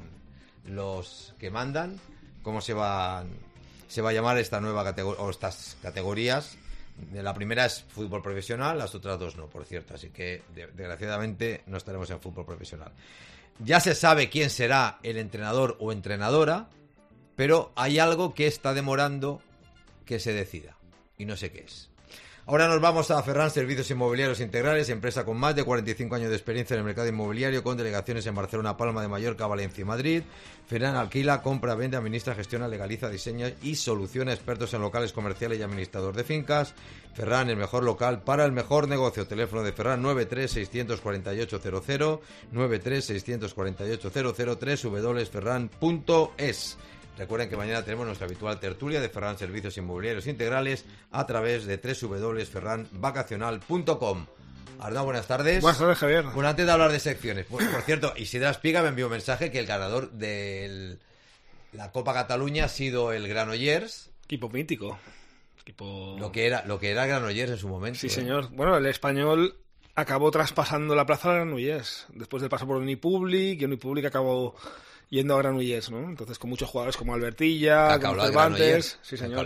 los que mandan cómo se va se va a llamar esta nueva categoría o estas categorías. La primera es fútbol profesional, las otras dos no, por cierto, así que desgraciadamente no estaremos en fútbol profesional. Ya se sabe quién será el entrenador o entrenadora, pero hay algo que está demorando que se decida y no sé qué es. Ahora nos vamos a Ferran Servicios Inmobiliarios Integrales, empresa con más de cuarenta y cinco años de experiencia en el mercado inmobiliario, con delegaciones en Barcelona, Palma de Mallorca, Valencia y Madrid. Ferran alquila, compra, vende, administra, gestiona, legaliza, diseña y soluciona, expertos en locales comerciales y administrador de fincas. Ferran, el mejor local para el mejor negocio. Teléfono de Ferran nueve tres seis cuatro ocho cero cero, nueve tres seis cuatro ocho cero cero, w w w punto ferran punto es. Recuerden que mañana tenemos nuestra habitual tertulia de Ferran Servicios Inmobiliarios Integrales a través de w w w punto ferran vacacional punto com. Arnau, buenas tardes. Buenas tardes, Javier. Bueno, antes de hablar de secciones, por, por cierto, Isidra Espiga me envió un mensaje que el ganador de la Copa Cataluña ha sido el Granollers. Equipo mítico. Equipo... Lo que era, lo que era Granollers en su momento. Sí, ¿eh? señor. Bueno, el Español acabó traspasando la plaza al Granollers después del paso por Unipublic, y Unipublic acabó yendo a Granollers, ¿no? Entonces con muchos jugadores como Albertilla, como Cervantes, sí señor,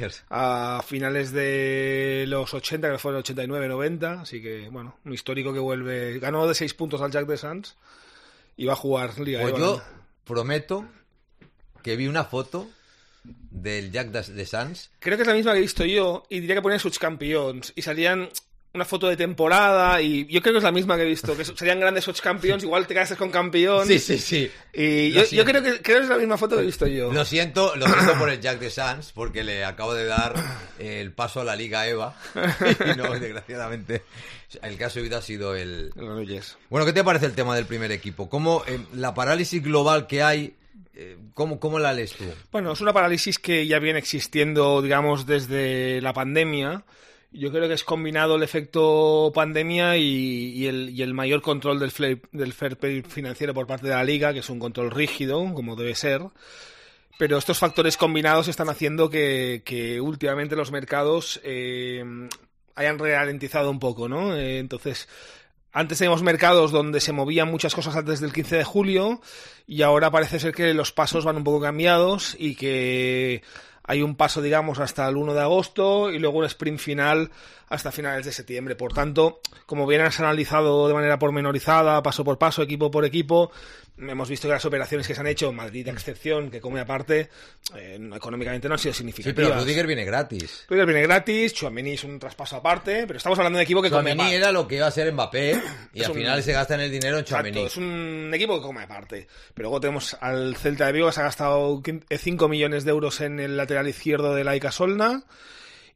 a finales de los ochenta, que fue el ochenta y nueve noventa, así que bueno, un histórico que vuelve, ganó de seis puntos al Jack de Sants y va a jugar Liga. Pues yo prometo que vi una foto del Jack de Sants. Creo que es la misma que he visto yo y diría que ponían subcampeones y salían una foto de temporada y yo creo que es la misma que he visto, que serían grandes ocho campeones, igual te quedas con campeón. Sí, sí, sí. Y yo, yo creo que creo que es la misma foto que he visto yo. Lo siento, lo siento por el Jack de Sants, porque le acabo de dar el paso a la Liga EVA y no, desgraciadamente, el caso hubiera sido el... el bueno, ¿qué te parece el tema del primer equipo? ¿Cómo eh, la parálisis global que hay, eh, ¿cómo, cómo la lees tú? Bueno, es una parálisis que ya viene existiendo, digamos, desde la pandemia. Yo creo que es combinado el efecto pandemia y, y, el, y el mayor control del, fair, del fair play financiero por parte de la Liga, que es un control rígido, como debe ser. Pero estos factores combinados están haciendo que, que últimamente los mercados eh, hayan ralentizado un poco, ¿no? Eh, entonces, antes teníamos mercados donde se movían muchas cosas antes del quince de julio y ahora parece ser que los pasos van un poco cambiados y que hay un paso, digamos, hasta el uno de agosto y luego un sprint final hasta finales de septiembre. Por tanto, como bien has analizado de manera pormenorizada, paso por paso, equipo por equipo, hemos visto que las operaciones que se han hecho, Madrid a excepción, que come aparte, eh, económicamente no han sido significativas. Sí, pero Rudiger viene gratis. Rudiger viene gratis, Tchouaméni es un traspaso aparte, pero estamos hablando de un equipo que come aparte. Tchouaméni era lo que iba a ser Mbappé y al un... final se gastan el dinero en Tchouaméni. Exacto, es un equipo que come aparte. Pero luego tenemos al Celta de Vigo, que se ha gastado cinco millones de euros en el lateral izquierdo de Laika Solna.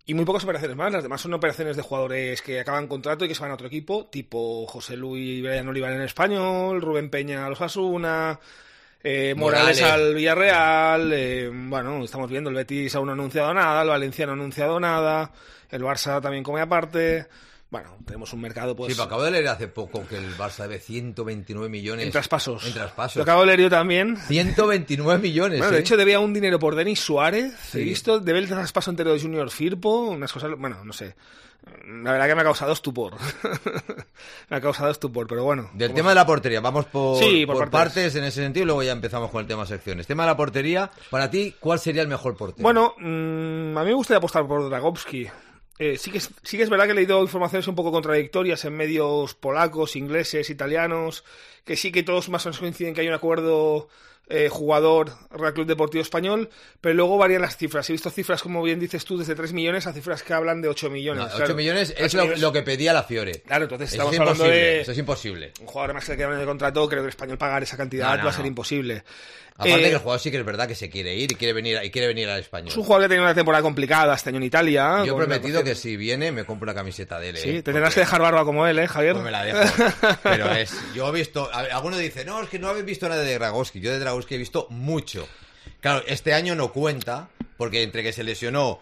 Y muy pocas operaciones más, las demás son operaciones de jugadores que acaban contrato y que se van a otro equipo, tipo José Luis Brian Olivar en el Español, Rubén Peña al Osasuna, eh, Morales, Morales al Villarreal, eh, bueno, estamos viendo, el Betis aún no ha anunciado nada, el Valencia no ha anunciado nada, el Barça también come aparte. Bueno, tenemos un mercado, pues... Sí, pero acabo de leer hace poco que el Barça debe ciento veintinueve millones... En traspasos. En traspasos. Lo acabo de leer yo también. ciento veintinueve millones, Bueno, ¿eh? de hecho, debía un dinero por Denis Suárez. Sí. He visto, debe el traspaso entero de Junior Firpo, unas cosas... Bueno, no sé. La verdad que me ha causado estupor. me ha causado estupor, pero bueno. Del tema de la portería, vamos por, sí, por, por partes. partes en ese sentido y luego ya empezamos con el tema secciones. Tema de la portería, para ti, ¿cuál sería el mejor portero? Bueno, mmm, a mí me gustaría apostar por Dragowski. Eh, sí, que es, sí que es verdad que he leído informaciones un poco contradictorias en medios polacos, ingleses, italianos, que sí que todos más o menos coinciden que hay un acuerdo eh, jugador Real Club Deportivo Español, pero luego varían las cifras. He visto cifras, como bien dices tú, desde tres millones a cifras que hablan de ocho millones. No, claro. ocho millones es lo, lo que pedía la Fiore. Claro, entonces eso estamos es hablando de... Eso es imposible. Un jugador más que le queda en el contrato, creo que el Español pagar esa cantidad no, no, va a ser no. imposible. Aparte eh, que el jugador sí que es verdad que se quiere ir y quiere venir y quiere venir al Español. Es un jugador que ha tenido una temporada complicada este año en Italia. Yo he prometido una... que si viene me compro una camiseta de él. Sí, ¿eh? te tendrás que dejar barba como él, ¿eh, Javier? Pues me la dejo. Pero es, yo he visto, alguno dice, no, es que no habéis visto nada de Dragowski. Yo de Dragowski he visto mucho. Claro, este año no cuenta, porque entre que se lesionó,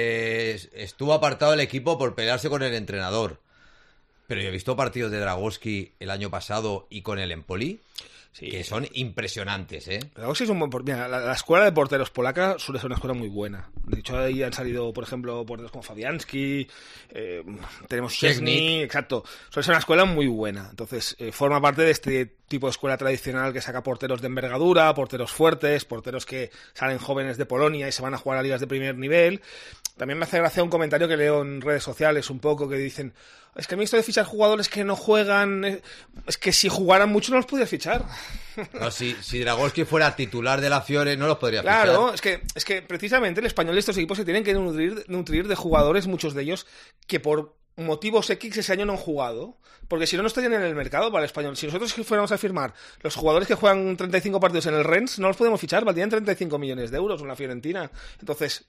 eh, estuvo apartado del equipo por pelearse con el entrenador. Pero yo he visto partidos de Dragowski el año pasado y con el Empoli. Sí. Que son impresionantes, ¿eh? Dragowski es un buen portero. Mira, la, la escuela de porteros polaca suele ser una escuela muy buena. De hecho, ahí han salido, por ejemplo, porteros como Fabianski, eh, tenemos Szczęsny, exacto. Suele ser una escuela muy buena. Entonces, eh, forma parte de este tipo de escuela tradicional que saca porteros de envergadura, porteros fuertes, porteros que salen jóvenes de Polonia y se van a jugar a ligas de primer nivel. También me hace gracia un comentario que leo en redes sociales un poco que dicen, es que a mí esto de fichar jugadores que no juegan, es que si jugaran mucho no los podías fichar. No, si, si Dragowski fuera titular de la Fiore no los podría fichar. Claro, fichar. es que es que precisamente el Español y estos equipos se tienen que nutrir, nutrir de jugadores, muchos de ellos, que por motivos X ese año no han jugado, porque si no, no estarían en el mercado para el Español. Si nosotros fuéramos a firmar los jugadores que juegan treinta y cinco partidos en el Rennes, no los podemos fichar, valdrían treinta y cinco millones de euros en la Fiorentina. Entonces,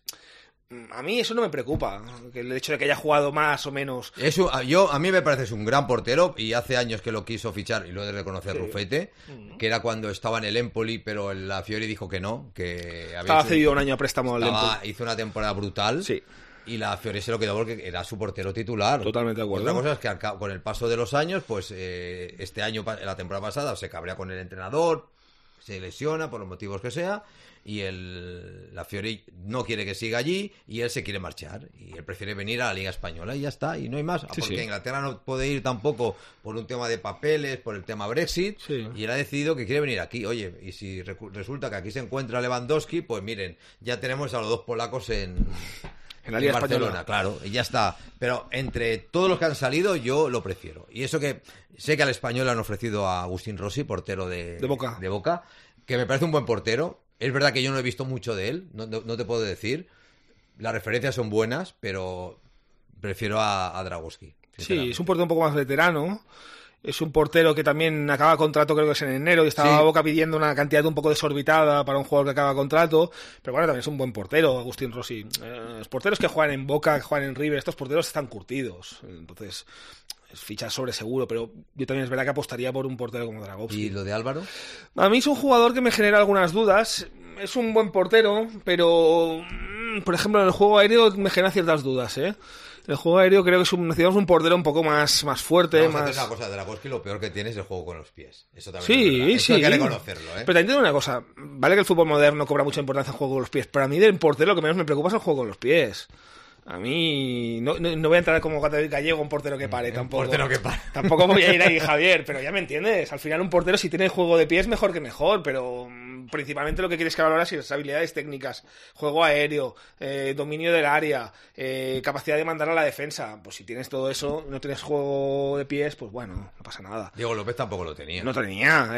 a mí eso no me preocupa, que el hecho de que haya jugado más o menos. Eso, yo, a mí me parece es un gran portero y hace años que lo quiso fichar y lo he de reconocer, sí. Rufete, uh-huh. que era cuando estaba en el Empoli, pero la Fiore dijo que no, que había estaba cedido un año a préstamo al estaba, Empoli. Hizo una temporada brutal. Sí. Y la Fiore se lo quedó porque era su portero titular. Totalmente de acuerdo. Otra cosa es que con el paso de los años, pues eh, este año, la temporada pasada, se cabrea con el entrenador, se lesiona por los motivos que sea, y el, la Fiore no quiere que siga allí y él se quiere marchar. Y él prefiere venir a la Liga Española y ya está, y no hay más. Sí, porque sí. Inglaterra no puede ir tampoco por un tema de papeles, por el tema Brexit, sí. y él ha decidido que quiere venir aquí. Oye, y si recu- resulta que aquí se encuentra Lewandowski, pues miren, ya tenemos a los dos polacos en... En la Liga en Barcelona, Española. Claro, y ya está. Pero entre todos los que han salido, yo lo prefiero. Y eso que sé que al Español le han ofrecido a Agustín Rossi, portero de, de, Boca. de Boca, que me parece un buen portero. Es verdad que yo no he visto mucho de él, no, no, no te puedo decir. Las referencias son buenas, pero prefiero a, a Dragowski. Sí, es un portero un poco más veterano. Es un portero que también acaba contrato, creo que es en enero, y estaba sí. Boca pidiendo una cantidad un poco desorbitada para un jugador que acaba contrato. Pero bueno, también es un buen portero, Agustín Rossi. Eh, los porteros que juegan en Boca, que juegan en River, estos porteros están curtidos. Entonces, es ficha sobre seguro, pero yo también es verdad que apostaría por un portero como Dragowski. ¿Y lo de Álvaro? A mí es un jugador que me genera algunas dudas. Es un buen portero, pero, por ejemplo, en el juego aéreo me genera ciertas dudas, ¿eh? El juego aéreo creo que es un, necesitamos un portero un poco más, más fuerte. Vamos más... a hacer una cosa, Dragowski lo peor que tiene es el juego con los pies. Eso también sí, es Eso sí. hay que reconocerlo, ¿eh? Pero también tengo una cosa. Vale que el fútbol moderno cobra mucha importancia en el juego con los pies, pero a mí del portero lo que menos me preocupa es el juego con los pies. A mí no, no, no voy a entrar como gallego un portero que pare, tampoco. Portero que pare. Tampoco voy a ir ahí, Javier, pero ya me entiendes. Al final un portero si tiene juego de pies mejor que mejor, pero principalmente lo que quieres que valoras es habilidades técnicas, juego aéreo, eh, dominio del área, eh, capacidad de mandar a la defensa. Pues si tienes todo eso, no tienes juego de pies, pues bueno, no pasa nada. Diego López tampoco lo tenía. No tenía.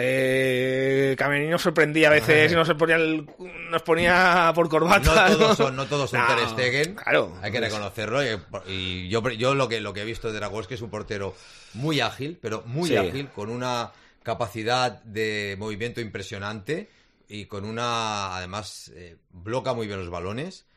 Eh, Camerino nos sorprendía a veces y nos ponía, el, nos ponía por corbata. No todos ¿no? son, no todos son no, Ter Stegen. Claro. Hay que reconocerlo. Y, y yo, yo lo que lo que he visto de Dragowski es un portero muy ágil, pero muy sí. ágil, con una capacidad de movimiento impresionante y con una, además, eh, bloca muy bien los balones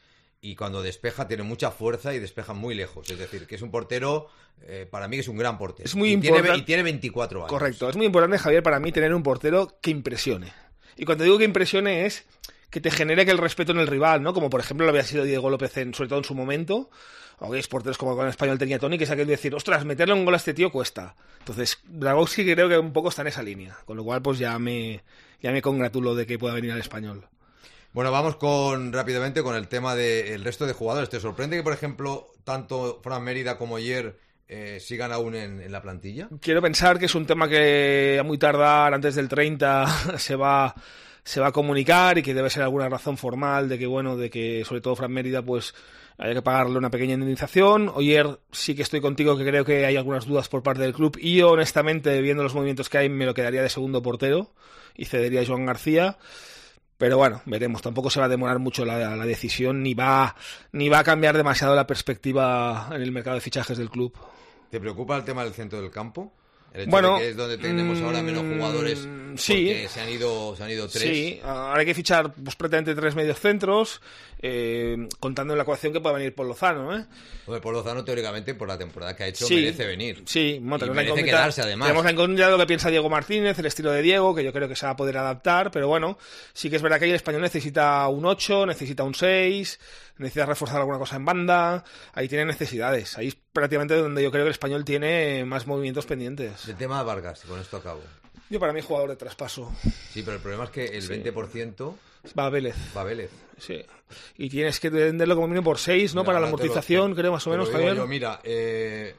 y cuando despeja tiene mucha fuerza y despeja muy lejos. Es decir, que es un portero, eh, para mí es un gran portero. Es muy y, importante. tiene, y tiene veinticuatro años. Correcto, es muy importante, Javier, para mí tener un portero que impresione. Y cuando digo que impresione es que te genere que el respeto en el rival, ¿no? Como por ejemplo lo había sido Diego López, en, sobre todo en su momento. O que es porteros como con el español tenía Toni, que es aquel de decir, ostras, meterle un gol a este tío cuesta. Entonces, Dragowski creo que un poco está en esa línea. Con lo cual, pues ya me, ya me congratulo de que pueda venir al español. Bueno, vamos con rápidamente con el tema del resto de jugadores. ¿Te sorprende que, por ejemplo, tanto Fran Mérida como Oyer eh, sigan aún en, en la plantilla? Quiero pensar que es un tema que a muy tardar, antes del treinta, se va... se va a comunicar y que debe ser alguna razón formal de que, bueno, de que sobre todo Fran Mérida, pues haya que pagarle una pequeña indemnización. Oyer, sí que estoy contigo, que creo que hay algunas dudas por parte del club y yo, honestamente, viendo los movimientos que hay, me lo quedaría de segundo portero y cedería a Joan García. Pero bueno, veremos, tampoco se va a demorar mucho la, la decisión, ni va, ni va a cambiar demasiado la perspectiva en el mercado de fichajes del club. ¿Te preocupa el tema del centro del campo? El hecho bueno, de que es donde tenemos ahora menos jugadores porque sí, se han ido se han ido tres. Sí, ahora hay que fichar pues, prácticamente tres mediocentros, eh, contando en la ecuación que pueda venir Paul Lozano, ¿eh? Hombre, Paul Lozano, teóricamente, por la temporada que ha hecho, sí, merece venir. Sí, bueno, y tenemos merece la quedarse, además. Tenemos la incógnita de lo que piensa Diego Martínez, el estilo de Diego, que yo creo que se va a poder adaptar, pero bueno, sí que es verdad que el español necesita un ocho, necesita un seis, necesita reforzar alguna cosa en banda, ahí tiene necesidades, ahí es prácticamente donde yo creo que el español tiene más movimientos pendientes. El tema de Vargas, con esto acabo. Yo para mí jugador de traspaso. Sí, pero el problema es que el sí. veinte por ciento va a Vélez. Va a Vélez. Sí. Y tienes que venderlo como mínimo por seis, ¿no? Mira, para la ahora te amortización, lo- creo, más o te lo menos, digo Javier. yo, mira, eh...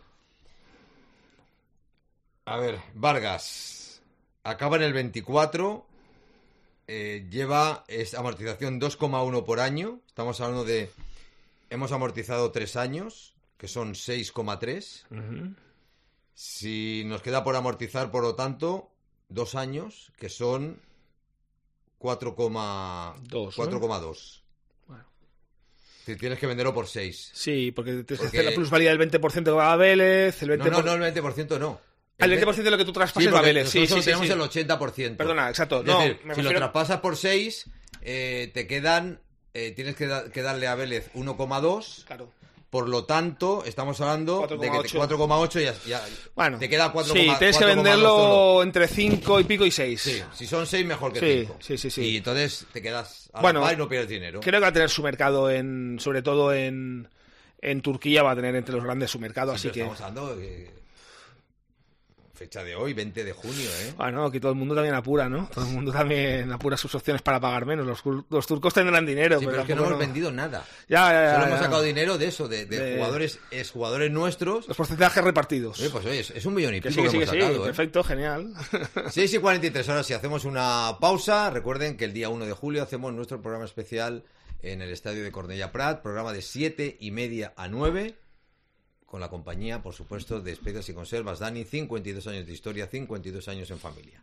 a ver, Vargas acaba en el veinticuatro, eh, lleva es amortización dos coma uno por año. Estamos hablando de hemos amortizado tres años, que son seis coma tres. Uh-huh. Si nos queda por amortizar, por lo tanto, dos años, que son cuatro coma dos. Dos, ¿no? Bueno. Si tienes que venderlo por seis. Sí, porque te Porque- hace la plusvalía del veinte por ciento que va a Vélez, el veinte No, por ciento... no, no, el veinte por ciento no. El veinte por ciento de lo que tú traspases Sí, va a porque Vélez. Sí, nosotros sí, sí, tenemos sí. el ochenta por ciento. Perdona, exacto. Es No, decir, me si lo refiero- traspasas por seis, eh, te quedan... eh, tienes que, da- que darle a Vélez uno coma dos. Claro. Por lo tanto, estamos hablando cuatro de coma que ocho. cuatro coma ocho ya, ya Bueno, te queda cuatro. sí, tienes que venderlo entre cinco y pico y seis. Sí, si son seis mejor que Sí, cinco. sí, sí, sí. Y entonces te quedas a Bueno, la par y no pierdes dinero. Creo que va a tener su mercado, en, sobre todo en, en Turquía, va a tener entre los grandes su mercado, Sí, así pero que... estamos hablando de fecha de hoy, veinte de junio, ¿eh? Bueno, que todo el mundo también apura, ¿no? Todo el mundo también apura sus opciones para pagar menos. Los, cur- los turcos tendrán dinero. Sí, pero es que no tampoco hemos vendido nada. Ya, ya, ya, Solo ya. hemos sacado dinero de eso, de, de De- jugadores, es jugadores nuestros. Los porcentajes repartidos. Oye, pues oye, es, es un millón y que pico sí, que, que sí, hemos que sí. sacado, ¿eh? Perfecto, genial. seis y cuarenta y tres horas, si hacemos una pausa, recuerden que el día uno de julio hacemos nuestro programa especial en el estadio de Cornellà Prat, programa de siete y media a nueve, con la compañía, por supuesto, de Especias y Conservas Dani, cincuenta y dos años de historia, cincuenta y dos años en familia.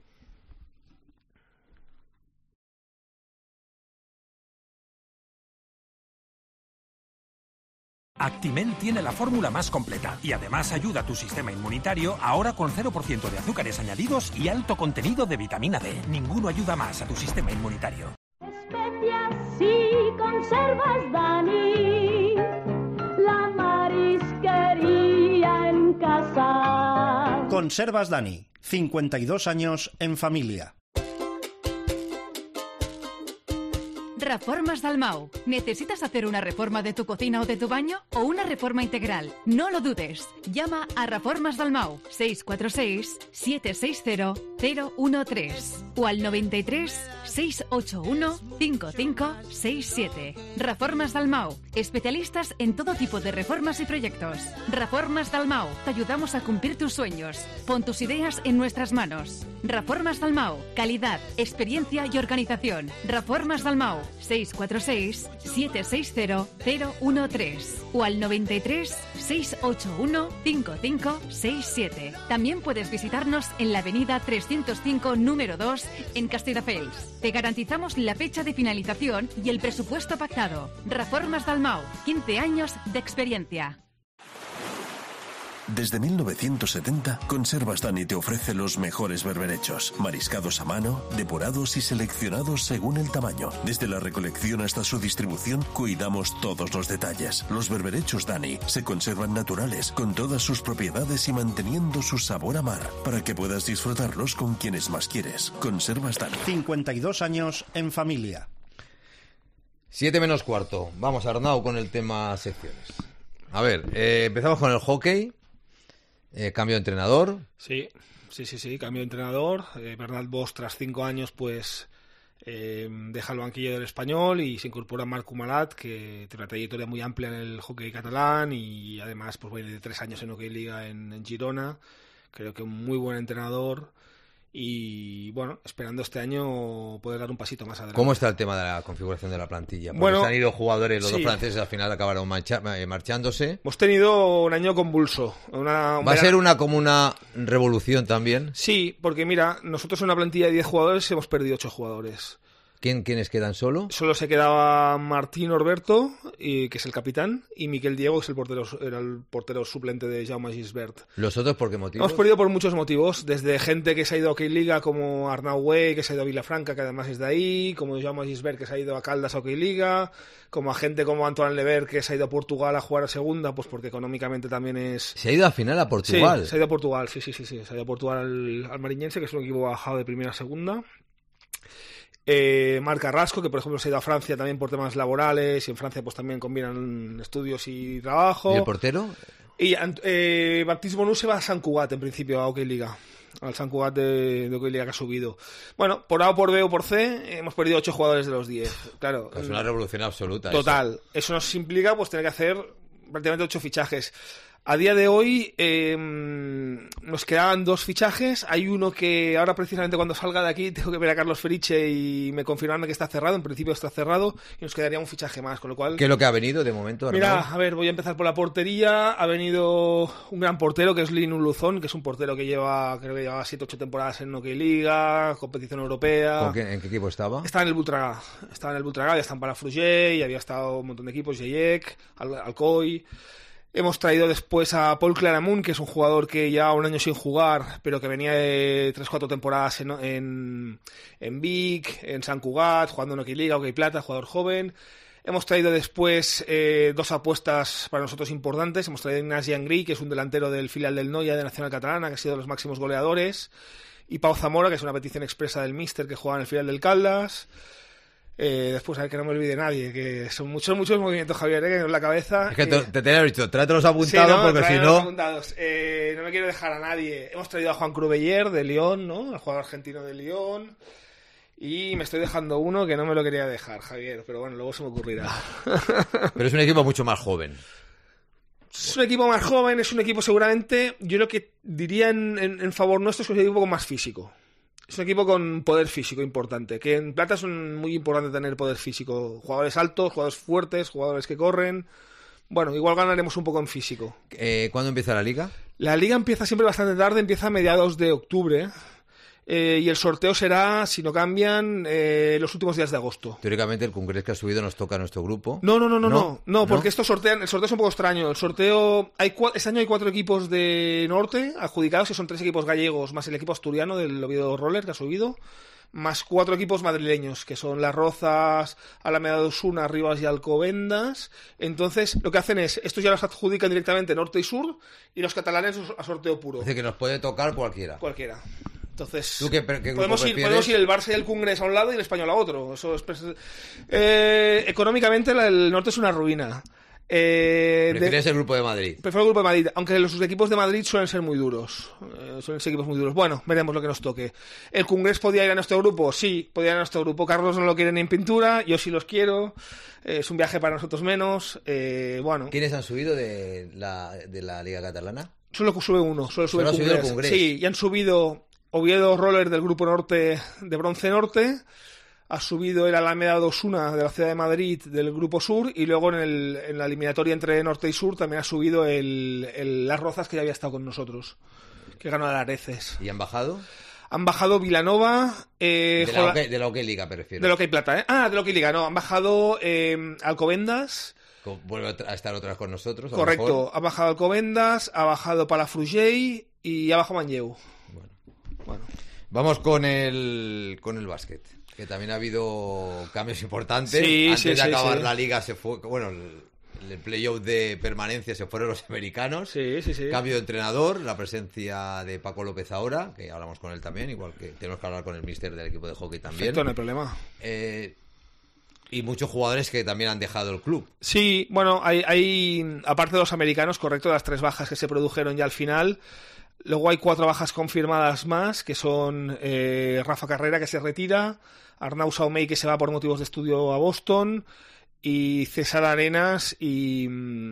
Actimel tiene la fórmula más completa y además ayuda a tu sistema inmunitario ahora con cero por ciento de azúcares añadidos y alto contenido de vitamina D. Ninguno ayuda más a tu sistema inmunitario. Especias y conservas Dani, la marisquería en casa. Conservas Dani, cincuenta y dos años en familia. Reformas Dalmau. ¿Necesitas hacer una reforma de tu cocina o de tu baño? ¿O una reforma integral? No lo dudes. Llama a Reformas Dalmau seis cuatro seis, siete seis cero, cero uno tres o al noventa y tres, seis ocho uno, cinco cinco seis siete. Reformas Dalmau. Especialistas en todo tipo de reformas y proyectos. Reformas Dalmau. Te ayudamos a cumplir tus sueños. Pon tus ideas en nuestras manos. Reformas Dalmau. Calidad, experiencia y organización. Reformas Dalmau. seis cuatro seis, siete seis cero, cero uno tres o al noventa y tres, seis ocho uno, cinco cinco seis siete. También puedes visitarnos en la avenida trescientos cinco número dos en Castelldefels. Te garantizamos la fecha de finalización y el presupuesto pactado. Reformas Dalmau, quince años de experiencia. Desde mil novecientos setenta, Conservas Dani te ofrece los mejores berberechos, mariscados a mano, depurados y seleccionados según el tamaño. Desde la recolección hasta su distribución, cuidamos todos los detalles. Los berberechos Dani se conservan naturales, con todas sus propiedades y manteniendo su sabor a mar, para que puedas disfrutarlos con quienes más quieres. Conservas Dani. cincuenta y dos años en familia. Siete menos cuarto. Vamos, Arnau, con el tema secciones. A ver, eh, empezamos con el hockey. Eh, cambio de entrenador. Sí, sí, sí, sí, cambio de entrenador. Eh, Bernat Bosch, tras cinco años, pues eh, deja el banquillo del Español y se incorpora Marc Humalat, que tiene una trayectoria muy amplia en el hockey catalán y además pues viene de tres años en Hockey Liga en, en Girona. Creo que un muy buen entrenador. Y bueno, esperando este año poder dar un pasito más adelante. ¿Cómo está el tema de la configuración de la plantilla? Porque bueno, se han ido jugadores, los sí. dos franceses al final acabaron marcha, marchándose. Hemos tenido un año convulso. Una, ¿Va a ser una como una revolución también? Sí, porque mira, nosotros en una plantilla de diez jugadores hemos perdido ocho jugadores. ¿Quién, ¿Quiénes quedan solo? Solo se quedaba Martín Orberto, y, que es el capitán, y Miquel Diego, que es el portero, era el portero suplente de Jaume Gisbert. ¿Los otros por qué motivos? Hemos perdido por muchos motivos, desde gente que se ha ido a Hockey Liga, como Arnau Güell, que se ha ido a Vilafranca, que además es de ahí, como Jaume Gisbert, que se ha ido a Caldas a Hockey Liga, como a gente como Antoine Lever, que se ha ido a Portugal a jugar a segunda, pues porque económicamente también es... ¿Se ha ido al final a Portugal? Sí, se ha ido a Portugal, sí, sí, sí, sí. Se ha ido a Portugal al, al Mariñense, que es un equipo bajado de primera a segunda. Eh, Marc Carrasco, que por ejemplo se ha ido a Francia también por temas laborales, y en Francia pues también combinan estudios y trabajo. ¿Y el portero? Y eh, Baptiste Bonú se va a Sant Cugat en principio a Hockey Liga, al Sant Cugat de, de Hockey Liga que ha subido. Bueno, por A o por B o por C hemos perdido ocho jugadores de los diez. Claro, es una revolución absoluta. Total, eso, eso nos implica pues tener que hacer prácticamente ocho fichajes. A día de hoy eh, nos quedaban dos fichajes. Hay uno que ahora precisamente cuando salga de aquí tengo que ver a Carlos Feriche y me confirmarme que está cerrado. En principio está cerrado y nos quedaría un fichaje más, con lo cual... ¿Qué es lo que ha venido de momento, Arnau? Mira, a ver, voy a empezar por la portería. Ha venido un gran portero que es Linus Luzón, que es un portero que lleva, creo que lleva siete ocho temporadas en Hockey Liga, competición europea. ¿Con qué, ¿En qué equipo estaba? Estaba en el Voltregà. Estaba en el Voltregà, ya está en Palafrugell, y había estado un montón de equipos, Jeyec, Al Alcoy. Hemos traído después a Paul Claramunt, que es un jugador que lleva un año sin jugar, pero que venía de tres cuatro temporadas en, en, en Vic, en Sant Cugat, jugando en Hockey Liga, Hockey Plata, jugador joven. Hemos traído después eh, dos apuestas para nosotros importantes. Hemos traído a Ignasi Angri, que es un delantero del filial del Noia de Nacional Catalana, que ha sido de los máximos goleadores. Y Pau Zamora, que es una petición expresa del míster, que juega en el filial del Caldas. Eh, después, a ver que no me olvide nadie, que son muchos, muchos movimientos, Javier, ¿eh? Que en la cabeza. Es que eh... te, te tenía dicho, tráetelos apuntados, sí, ¿no? Porque si no. Apuntados. Eh, no me quiero dejar a nadie. Hemos traído a Juan Crubeller de Lyon, ¿no? El jugador argentino de Lyon. Y me estoy dejando uno que no me lo quería dejar, Javier, pero bueno, luego se me ocurrirá. Pero es un equipo mucho más joven. Es un equipo más joven, es un equipo seguramente, yo lo que diría en, en, en favor nuestro es que es un equipo con más físico. Es un equipo con poder físico importante, que en plata es un, muy importante tener poder físico. Jugadores altos, jugadores fuertes, jugadores que corren. Bueno, igual ganaremos un poco en físico. Eh, ¿Cuándo empieza la liga? La liga empieza siempre bastante tarde, empieza a mediados de octubre. Eh, y el sorteo será, si no cambian, eh, los últimos días de agosto. Teóricamente el Congreso que ha subido nos toca a nuestro grupo. No, no, no, no, no, no, no porque ¿no? Estos sortean, el sorteo es un poco extraño. El sorteo, hay este año hay cuatro equipos de norte adjudicados, que son tres equipos gallegos, más el equipo asturiano del Oviedo Roller que ha subido, más cuatro equipos madrileños, que son Las Rozas, Alameda de Osuna, Rivas y Alcobendas. Entonces, lo que hacen es, estos ya los adjudican directamente norte y sur, y los catalanes a sorteo puro. Es decir, que nos puede tocar cualquiera. Cualquiera. Entonces, ¿tú qué, qué podemos, ir, podemos ir el Barça y el Congreso a un lado y el Español a otro. Eso es, eh, económicamente el norte es una ruina. Eh, ¿Prefieres de, el grupo de Madrid? Prefiero el grupo de Madrid, aunque los equipos de Madrid suelen ser muy duros. Eh, suelen ser equipos muy duros. Bueno, veremos lo que nos toque. ¿El Congreso podía ir a nuestro grupo? Sí, podía ir a nuestro grupo. Carlos no lo quiere ni en pintura, yo sí los quiero. Eh, es un viaje para nosotros menos. Eh, bueno. ¿Quiénes han subido de la, de la Liga Catalana? Solo sube uno, solo sube solo el Congreso. Sí, y han subido Oviedo Roller del Grupo Norte, de Bronce Norte, ha subido el Alameda de Osuna de la Ciudad de Madrid del Grupo Sur, y luego en, el, en la eliminatoria entre Norte y Sur también ha subido el, el Las Rozas, que ya había estado con nosotros, que ganó a las Areces. ¿Y han bajado? Han bajado Vilanova... Eh, de la Hockey Liga, prefiero. De la Hockey Plata, ¿eh? Ah, de la Hockey Liga, no. Han bajado eh, Alcobendas, Vuelve a estar otra vez con nosotros. Correcto, ha bajado Alcobendas, ha bajado Palafrugell y ha bajado Manlleu. Bueno. bueno. Vamos con el, con el básquet, que también ha habido cambios importantes. Sí, Antes sí, de sí, acabar sí. la liga se fue, bueno, el, el playoff de permanencia se fueron los americanos. Sí, sí, sí. Cambio de entrenador, la presencia de Paco López ahora, que hablamos con él también, igual que tenemos que hablar con el míster del equipo de hockey también. Perfecto, no hay problema. Eh, y muchos jugadores que también han dejado el club. Sí, bueno, hay, hay aparte de los americanos, correcto, las tres bajas que se produjeron ya al final. Luego hay cuatro bajas confirmadas más, que son eh, Rafa Carrera, que se retira, Arnau Saumey, que se va por motivos de estudio a Boston, y César Arenas y,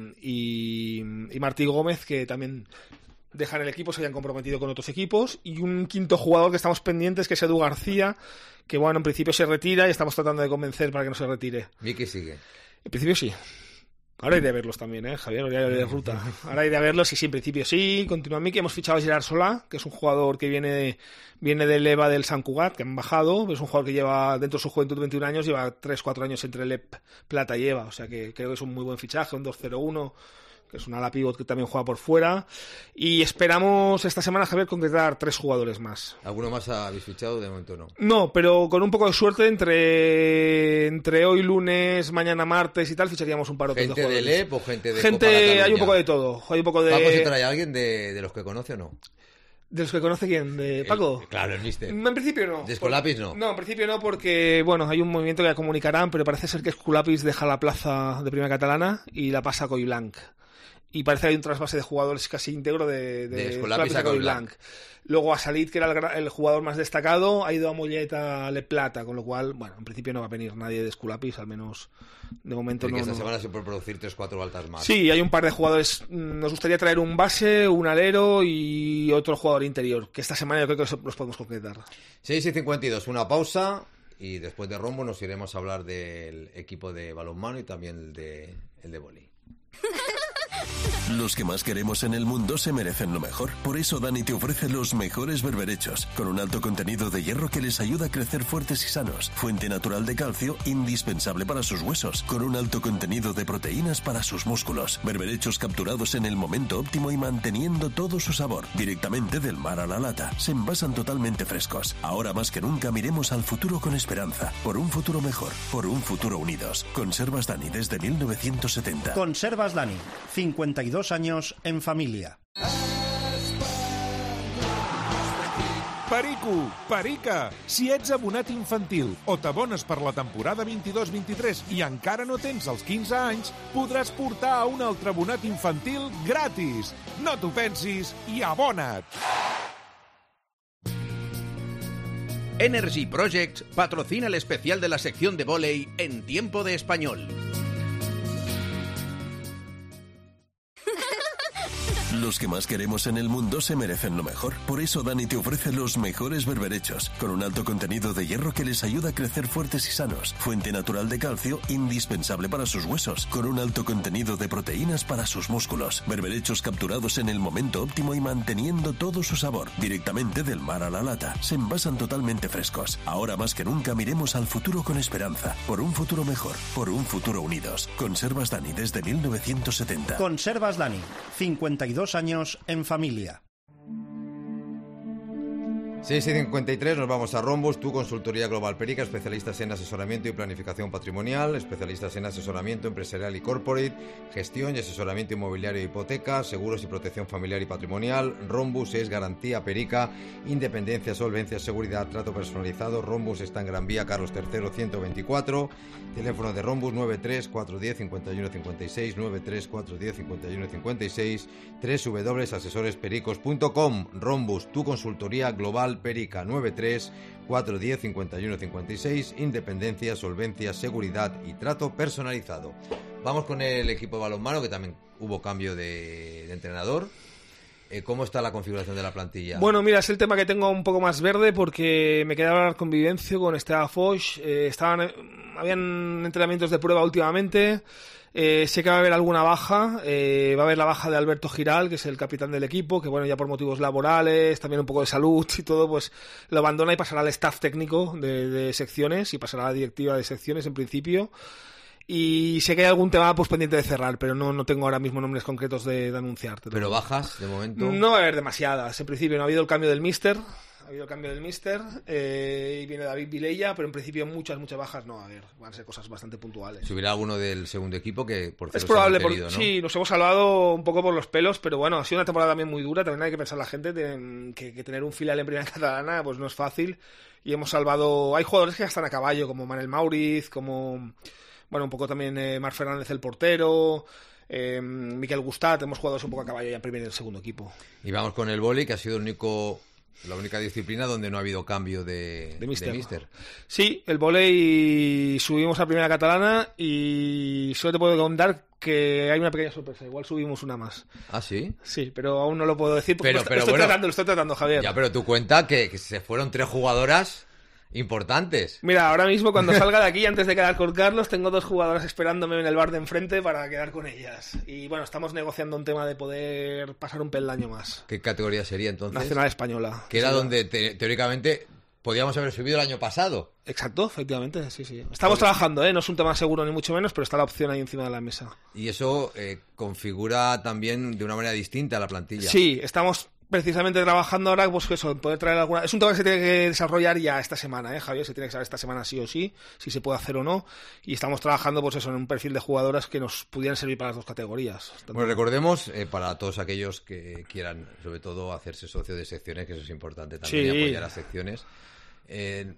y, y Martí Gómez, que también dejan el equipo, se habían comprometido con otros equipos, y un quinto jugador que estamos pendientes, que es Edu García, que bueno, en principio se retira y estamos tratando de convencer para que no se retire. Miki sigue. En principio sí. Ahora iré a verlos también, ¿eh, Javier? Ahora iré de ruta. Ahora iré a verlos y sí, en principio sí. Continúa Miki. Hemos fichado a Gerard Solá, que es un jugador que viene de, viene del E V A del Sant Cugat, que han bajado. Es un jugador que lleva, dentro de su juventud, veintiún años, lleva tres cuatro años entre el E P Plata y E V A. O sea que creo que es un muy buen fichaje, un dos cero uno, que es un ala pivot que también juega por fuera. Y esperamos esta semana, Javier, concretar tres jugadores más. ¿Alguno más habéis fichado? De momento no. No, pero con un poco de suerte, entre entre hoy lunes, mañana martes y tal, ficharíamos un par de ¿Gente jugadores. del E P o gente de Gente, Copa Cataluña? hay un poco de todo. Hay un poco de... ¿Paco se trae a alguien de, de los que conoce o no? ¿De los que conoce quién? ¿De Paco? El, claro, el míster. En principio no. ¿De Escolapis no? No, en principio no, porque, bueno, hay un movimiento que ya comunicarán, pero parece ser que Escolapis deja la plaza de Primera Catalana y la pasa a Coiblanc. Y parece que hay un trasvase de jugadores casi íntegro de, de, de Escolapis a Coiblanc. Luego a Salit, que era el, el jugador más destacado, ha ido a Mollet a Le Plata, con lo cual, bueno, en principio no va a venir nadie de Escolapis, al menos de momento y no. que esta no. semana se puede producir tres cuatro altas más. Sí, hay un par de jugadores. Nos gustaría traer un base, un alero y otro jugador interior, que esta semana yo creo que los podemos concretar. seis y cincuenta y dos, una pausa y después de Rombo nos iremos a hablar del equipo de balonmano y también el de, el de vóley. Los que más queremos en el mundo se merecen lo mejor. Por eso Dani te ofrece los mejores berberechos, con un alto contenido de hierro que les ayuda a crecer fuertes y sanos. Fuente natural de calcio, indispensable para sus huesos, con un alto contenido de proteínas para sus músculos. Berberechos capturados en el momento óptimo y manteniendo todo su sabor. Directamente del mar a la lata. Se envasan totalmente frescos. Ahora más que nunca miremos al futuro con esperanza. Por un futuro mejor. Por un futuro unidos. Conservas Dani desde mil novecientos setenta. Conservas Dani. cincuenta y dos años en familia. Perico, Perica, si ets abonat infantil o t'abones per la temporada vint-i-dos vint-i-tres i encara no tens els quinze anys, podràs portar a un altre abonat infantil gratis. No t'ho pensis i abona't! Energy Projects patrocina el especial de la sección de vóley en Tiempo de Español. Los que más queremos en el mundo se merecen lo mejor. Por eso Dani te ofrece los mejores berberechos, con un alto contenido de hierro que les ayuda a crecer fuertes y sanos. Fuente natural de calcio, indispensable para sus huesos, con un alto contenido de proteínas para sus músculos. Berberechos capturados en el momento óptimo y manteniendo todo su sabor. Directamente del mar a la lata. Se envasan totalmente frescos. Ahora más que nunca miremos al futuro con esperanza. Por un futuro mejor. Por un futuro unidos. Conservas Dani desde mil novecientos setenta. Conservas Dani. cincuenta y dos años en familia. seis y cincuenta y tres, nos vamos a Rombus, tu consultoría global Perica, especialistas en asesoramiento y planificación patrimonial, especialistas en asesoramiento empresarial y corporate, gestión y asesoramiento inmobiliario e hipoteca, seguros y protección familiar y patrimonial. Rombus es garantía Perica, independencia, solvencia, seguridad, trato personalizado. Rombus está en Gran Vía, Carlos tercero, ciento veinticuatro. Teléfono de Rombus nueve tres cuatro uno cero cincuenta y uno cincuenta y seis, nueve tres cuatro uno cero cincuenta y uno cincuenta y seis, doble u doble u doble u punto asesores pericos punto com. Rombus, tu consultoría global Perica, nueve tres cuatro uno cero cincuenta y uno cincuenta y seis, independencia, solvencia, seguridad y trato personalizado. Vamos con el equipo de balonmano, que también hubo cambio de, de entrenador. Eh, ¿Cómo está la configuración de la plantilla? Bueno, mira, es el tema que tengo un poco más verde porque me quedaba hablar con Vivencio, con Esteba Foix. Eh, estaban, habían entrenamientos de prueba últimamente. Eh, sé que va a haber alguna baja, eh, va a haber la baja de Alberto Giral, que es el capitán del equipo, que bueno, ya por motivos laborales, también un poco de salud y todo, pues lo abandona y pasará al staff técnico de, de secciones y pasará a la directiva de secciones en principio. Y sé que hay algún tema pues pendiente de cerrar, pero no, no tengo ahora mismo nombres concretos de, de anunciarte. ¿Pero bajas, de momento? No va a haber demasiadas. En principio no ha habido el cambio del míster. Ha habido el cambio del míster eh, y viene David Vilella, pero en principio muchas, muchas bajas no. A ver, van a ser cosas bastante puntuales. ¿Subirá alguno del segundo equipo que por Es probable, por, querido, ¿no? Sí, nos hemos salvado un poco por los pelos, pero bueno, ha sido una temporada también muy dura. También hay que pensar la gente de, que, que tener un filial en primera catalana pues no es fácil. Y hemos salvado... Hay jugadores que ya están a caballo, como Manel Mauriz, como... Bueno, un poco también eh, Marc Fernández, el portero... Eh, Miquel Gustat, hemos jugado un poco a caballo ya en primer y en el segundo equipo. Y vamos con el vóley, que ha sido el único... La única disciplina donde no ha habido cambio de, de míster. de míster. Sí, el vóley subimos a primera catalana y solo te puedo contar que hay una pequeña sorpresa. Igual subimos una más. ¿Ah, sí? Sí, pero aún no lo puedo decir porque pero, lo, pero, lo estoy bueno, tratando, lo estoy tratando, Javier. Ya, pero tú cuenta que, que se fueron tres jugadoras importantes. Mira, ahora mismo cuando salga de aquí, antes de quedar con Carlos, tengo dos jugadoras esperándome en el bar de enfrente para quedar con ellas. Y bueno, estamos negociando un tema de poder pasar un peldaño más. ¿Qué categoría sería entonces? Nacional española. Que era sí, donde te, teóricamente podíamos haber subido el año pasado. Exacto, efectivamente, sí, sí. Estamos trabajando, ¿eh? No es un tema seguro ni mucho menos, pero está la opción ahí encima de la mesa. Y eso eh, configura también de una manera distinta la plantilla. Sí, estamos precisamente trabajando ahora, pues eso, poder traer alguna... Es un tema que se tiene que desarrollar ya esta semana, ¿eh, Javier? Se tiene que saber esta semana sí o sí, si se puede hacer o no. Y estamos trabajando, pues eso, en un perfil de jugadoras que nos pudieran servir para las dos categorías. Tanto... Bueno, recordemos, eh, para todos aquellos que quieran, sobre todo, hacerse socio de secciones, que eso es importante también, sí. y apoyar a secciones, eh,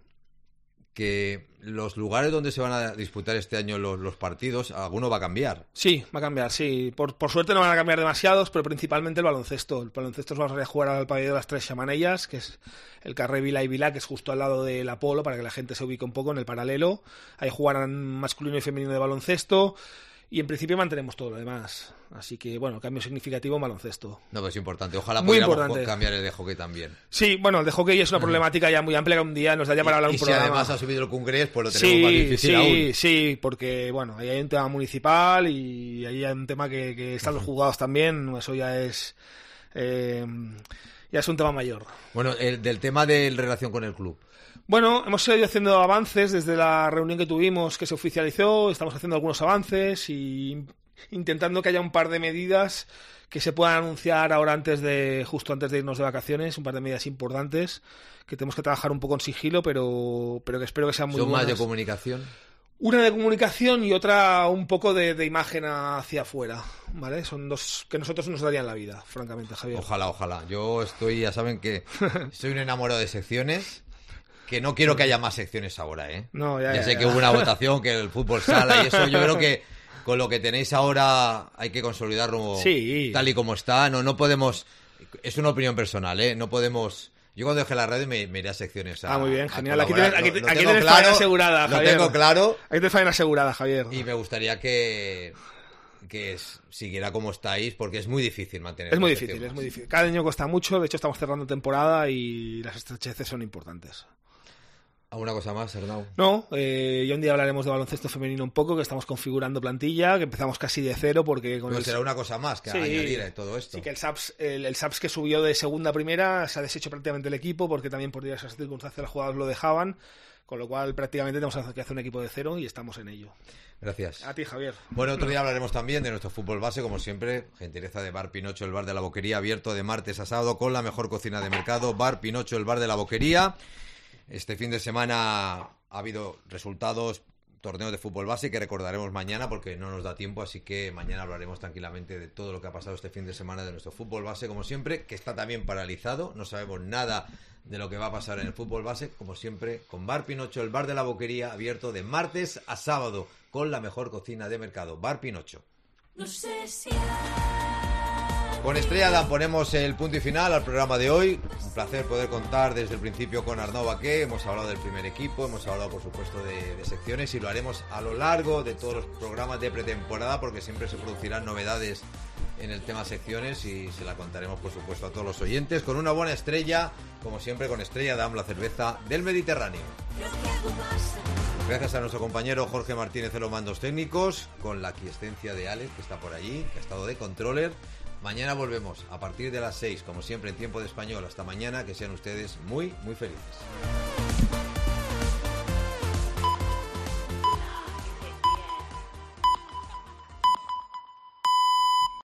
que los lugares donde se van a disputar este año los, los partidos, alguno va a cambiar. Sí, va a cambiar, sí. Por, por suerte no van a cambiar demasiados, pero principalmente el baloncesto. El baloncesto nos vamos a jugar al pabellón de las Tres Xamanellas, que es el carrer Vila y Vila, que es justo al lado del Apolo, para que la gente se ubique un poco en el paralelo. Ahí jugarán masculino y femenino de baloncesto. Y en principio mantenemos todo lo demás. Así que, bueno, cambio significativo en baloncesto. No, pero es importante. Ojalá muy pudiéramos importante. cambiar el de hockey también. Sí, bueno, el de hockey es una problemática ya muy amplia que un día nos daría para hablar y, un y programa. Si además ha subido el Congrés, pues lo tenemos sí, más difícil sí, aún. Sí, sí, porque, bueno, ahí hay un tema municipal y ahí hay un tema que, que están los juzgados también. Eso ya es... Eh, ya es un tema mayor. Bueno, el, del tema de relación con el club. Bueno, hemos ido haciendo avances desde la reunión que tuvimos, que se oficializó. Estamos haciendo algunos avances y intentando que haya un par de medidas que se puedan anunciar ahora antes de justo antes de irnos de vacaciones, un par de medidas importantes que tenemos que trabajar un poco en sigilo, pero pero que espero que sean muy ¿Son buenas. más de comunicación? Una de comunicación y otra un poco de, de imagen hacia afuera, ¿vale? Son dos que nosotros nos darían la vida, francamente, Javier. Ojalá, ojalá. Yo estoy, ya saben que soy un enamorado de secciones. Que no quiero que haya más secciones ahora, ¿eh? No, ya, ya, ya sé ya. que hubo una votación, que el fútbol sala y eso. Yo creo que con lo que tenéis ahora hay que consolidarlo sí. tal y como está. No, no podemos... Es una opinión personal, ¿eh? No podemos... Yo cuando deje la radio me, me iré a secciones a Ah, muy bien, a genial. Aquí colaborar. tienes, aquí, Lo- lo aquí tengo tienes claro, faena asegurada, lo Javier. tengo claro. Aquí tienes faena asegurada, Javier. Y me gustaría que... que es- siguiera como estáis, porque es muy difícil mantener... Es muy las difícil, secciones. es muy difícil. Cada año cuesta mucho, de hecho estamos cerrando temporada y las estrecheces son importantes. ¿Alguna cosa más, Arnau? No, eh, ya un día hablaremos de baloncesto femenino un poco, que estamos configurando plantilla, que empezamos casi de cero porque... Con Pero el... será una cosa más que Sí. añadir en todo esto. Sí, que el SAPS, el, el SAPS que subió de segunda a primera se ha deshecho prácticamente el equipo porque también por diversas circunstancias los jugadores lo dejaban, con lo cual prácticamente tenemos que hacer un equipo de cero y estamos en ello. Gracias. A ti, Javier. Bueno, otro día hablaremos también de nuestro fútbol base, como siempre. Gentileza de Bar Pinocho, el bar de la Boquería, abierto de martes a sábado con la mejor cocina de mercado. Bar Pinocho, el bar de la Boquería. Este fin de semana ha habido resultados, torneos de fútbol base que recordaremos mañana porque no nos da tiempo, así que mañana hablaremos tranquilamente de todo lo que ha pasado este fin de semana de nuestro fútbol base, como siempre, que está también paralizado. No sabemos nada de lo que va a pasar en el fútbol base, como siempre, con Bar Pinocho, el bar de la Boquería, abierto de martes a sábado con la mejor cocina de mercado. Bar Pinocho. No sé si Con Estrella Damm ponemos el punto y final al programa de hoy. Un placer poder contar desde el principio con Arnau Baqué. Hemos hablado del primer equipo, hemos hablado por supuesto de, de secciones y lo haremos a lo largo de todos los programas de pretemporada porque siempre se producirán novedades en el tema secciones y se la contaremos por supuesto a todos los oyentes con una buena estrella, como siempre con Estrella Damm, la cerveza del Mediterráneo. Gracias a nuestro compañero Jorge Martínez en los mandos técnicos, con la aquiescencia de Alex, que está por allí, que ha estado de controller. Mañana volvemos a partir de las seis, como siempre en tiempo de español. Hasta mañana, que sean ustedes muy, muy felices.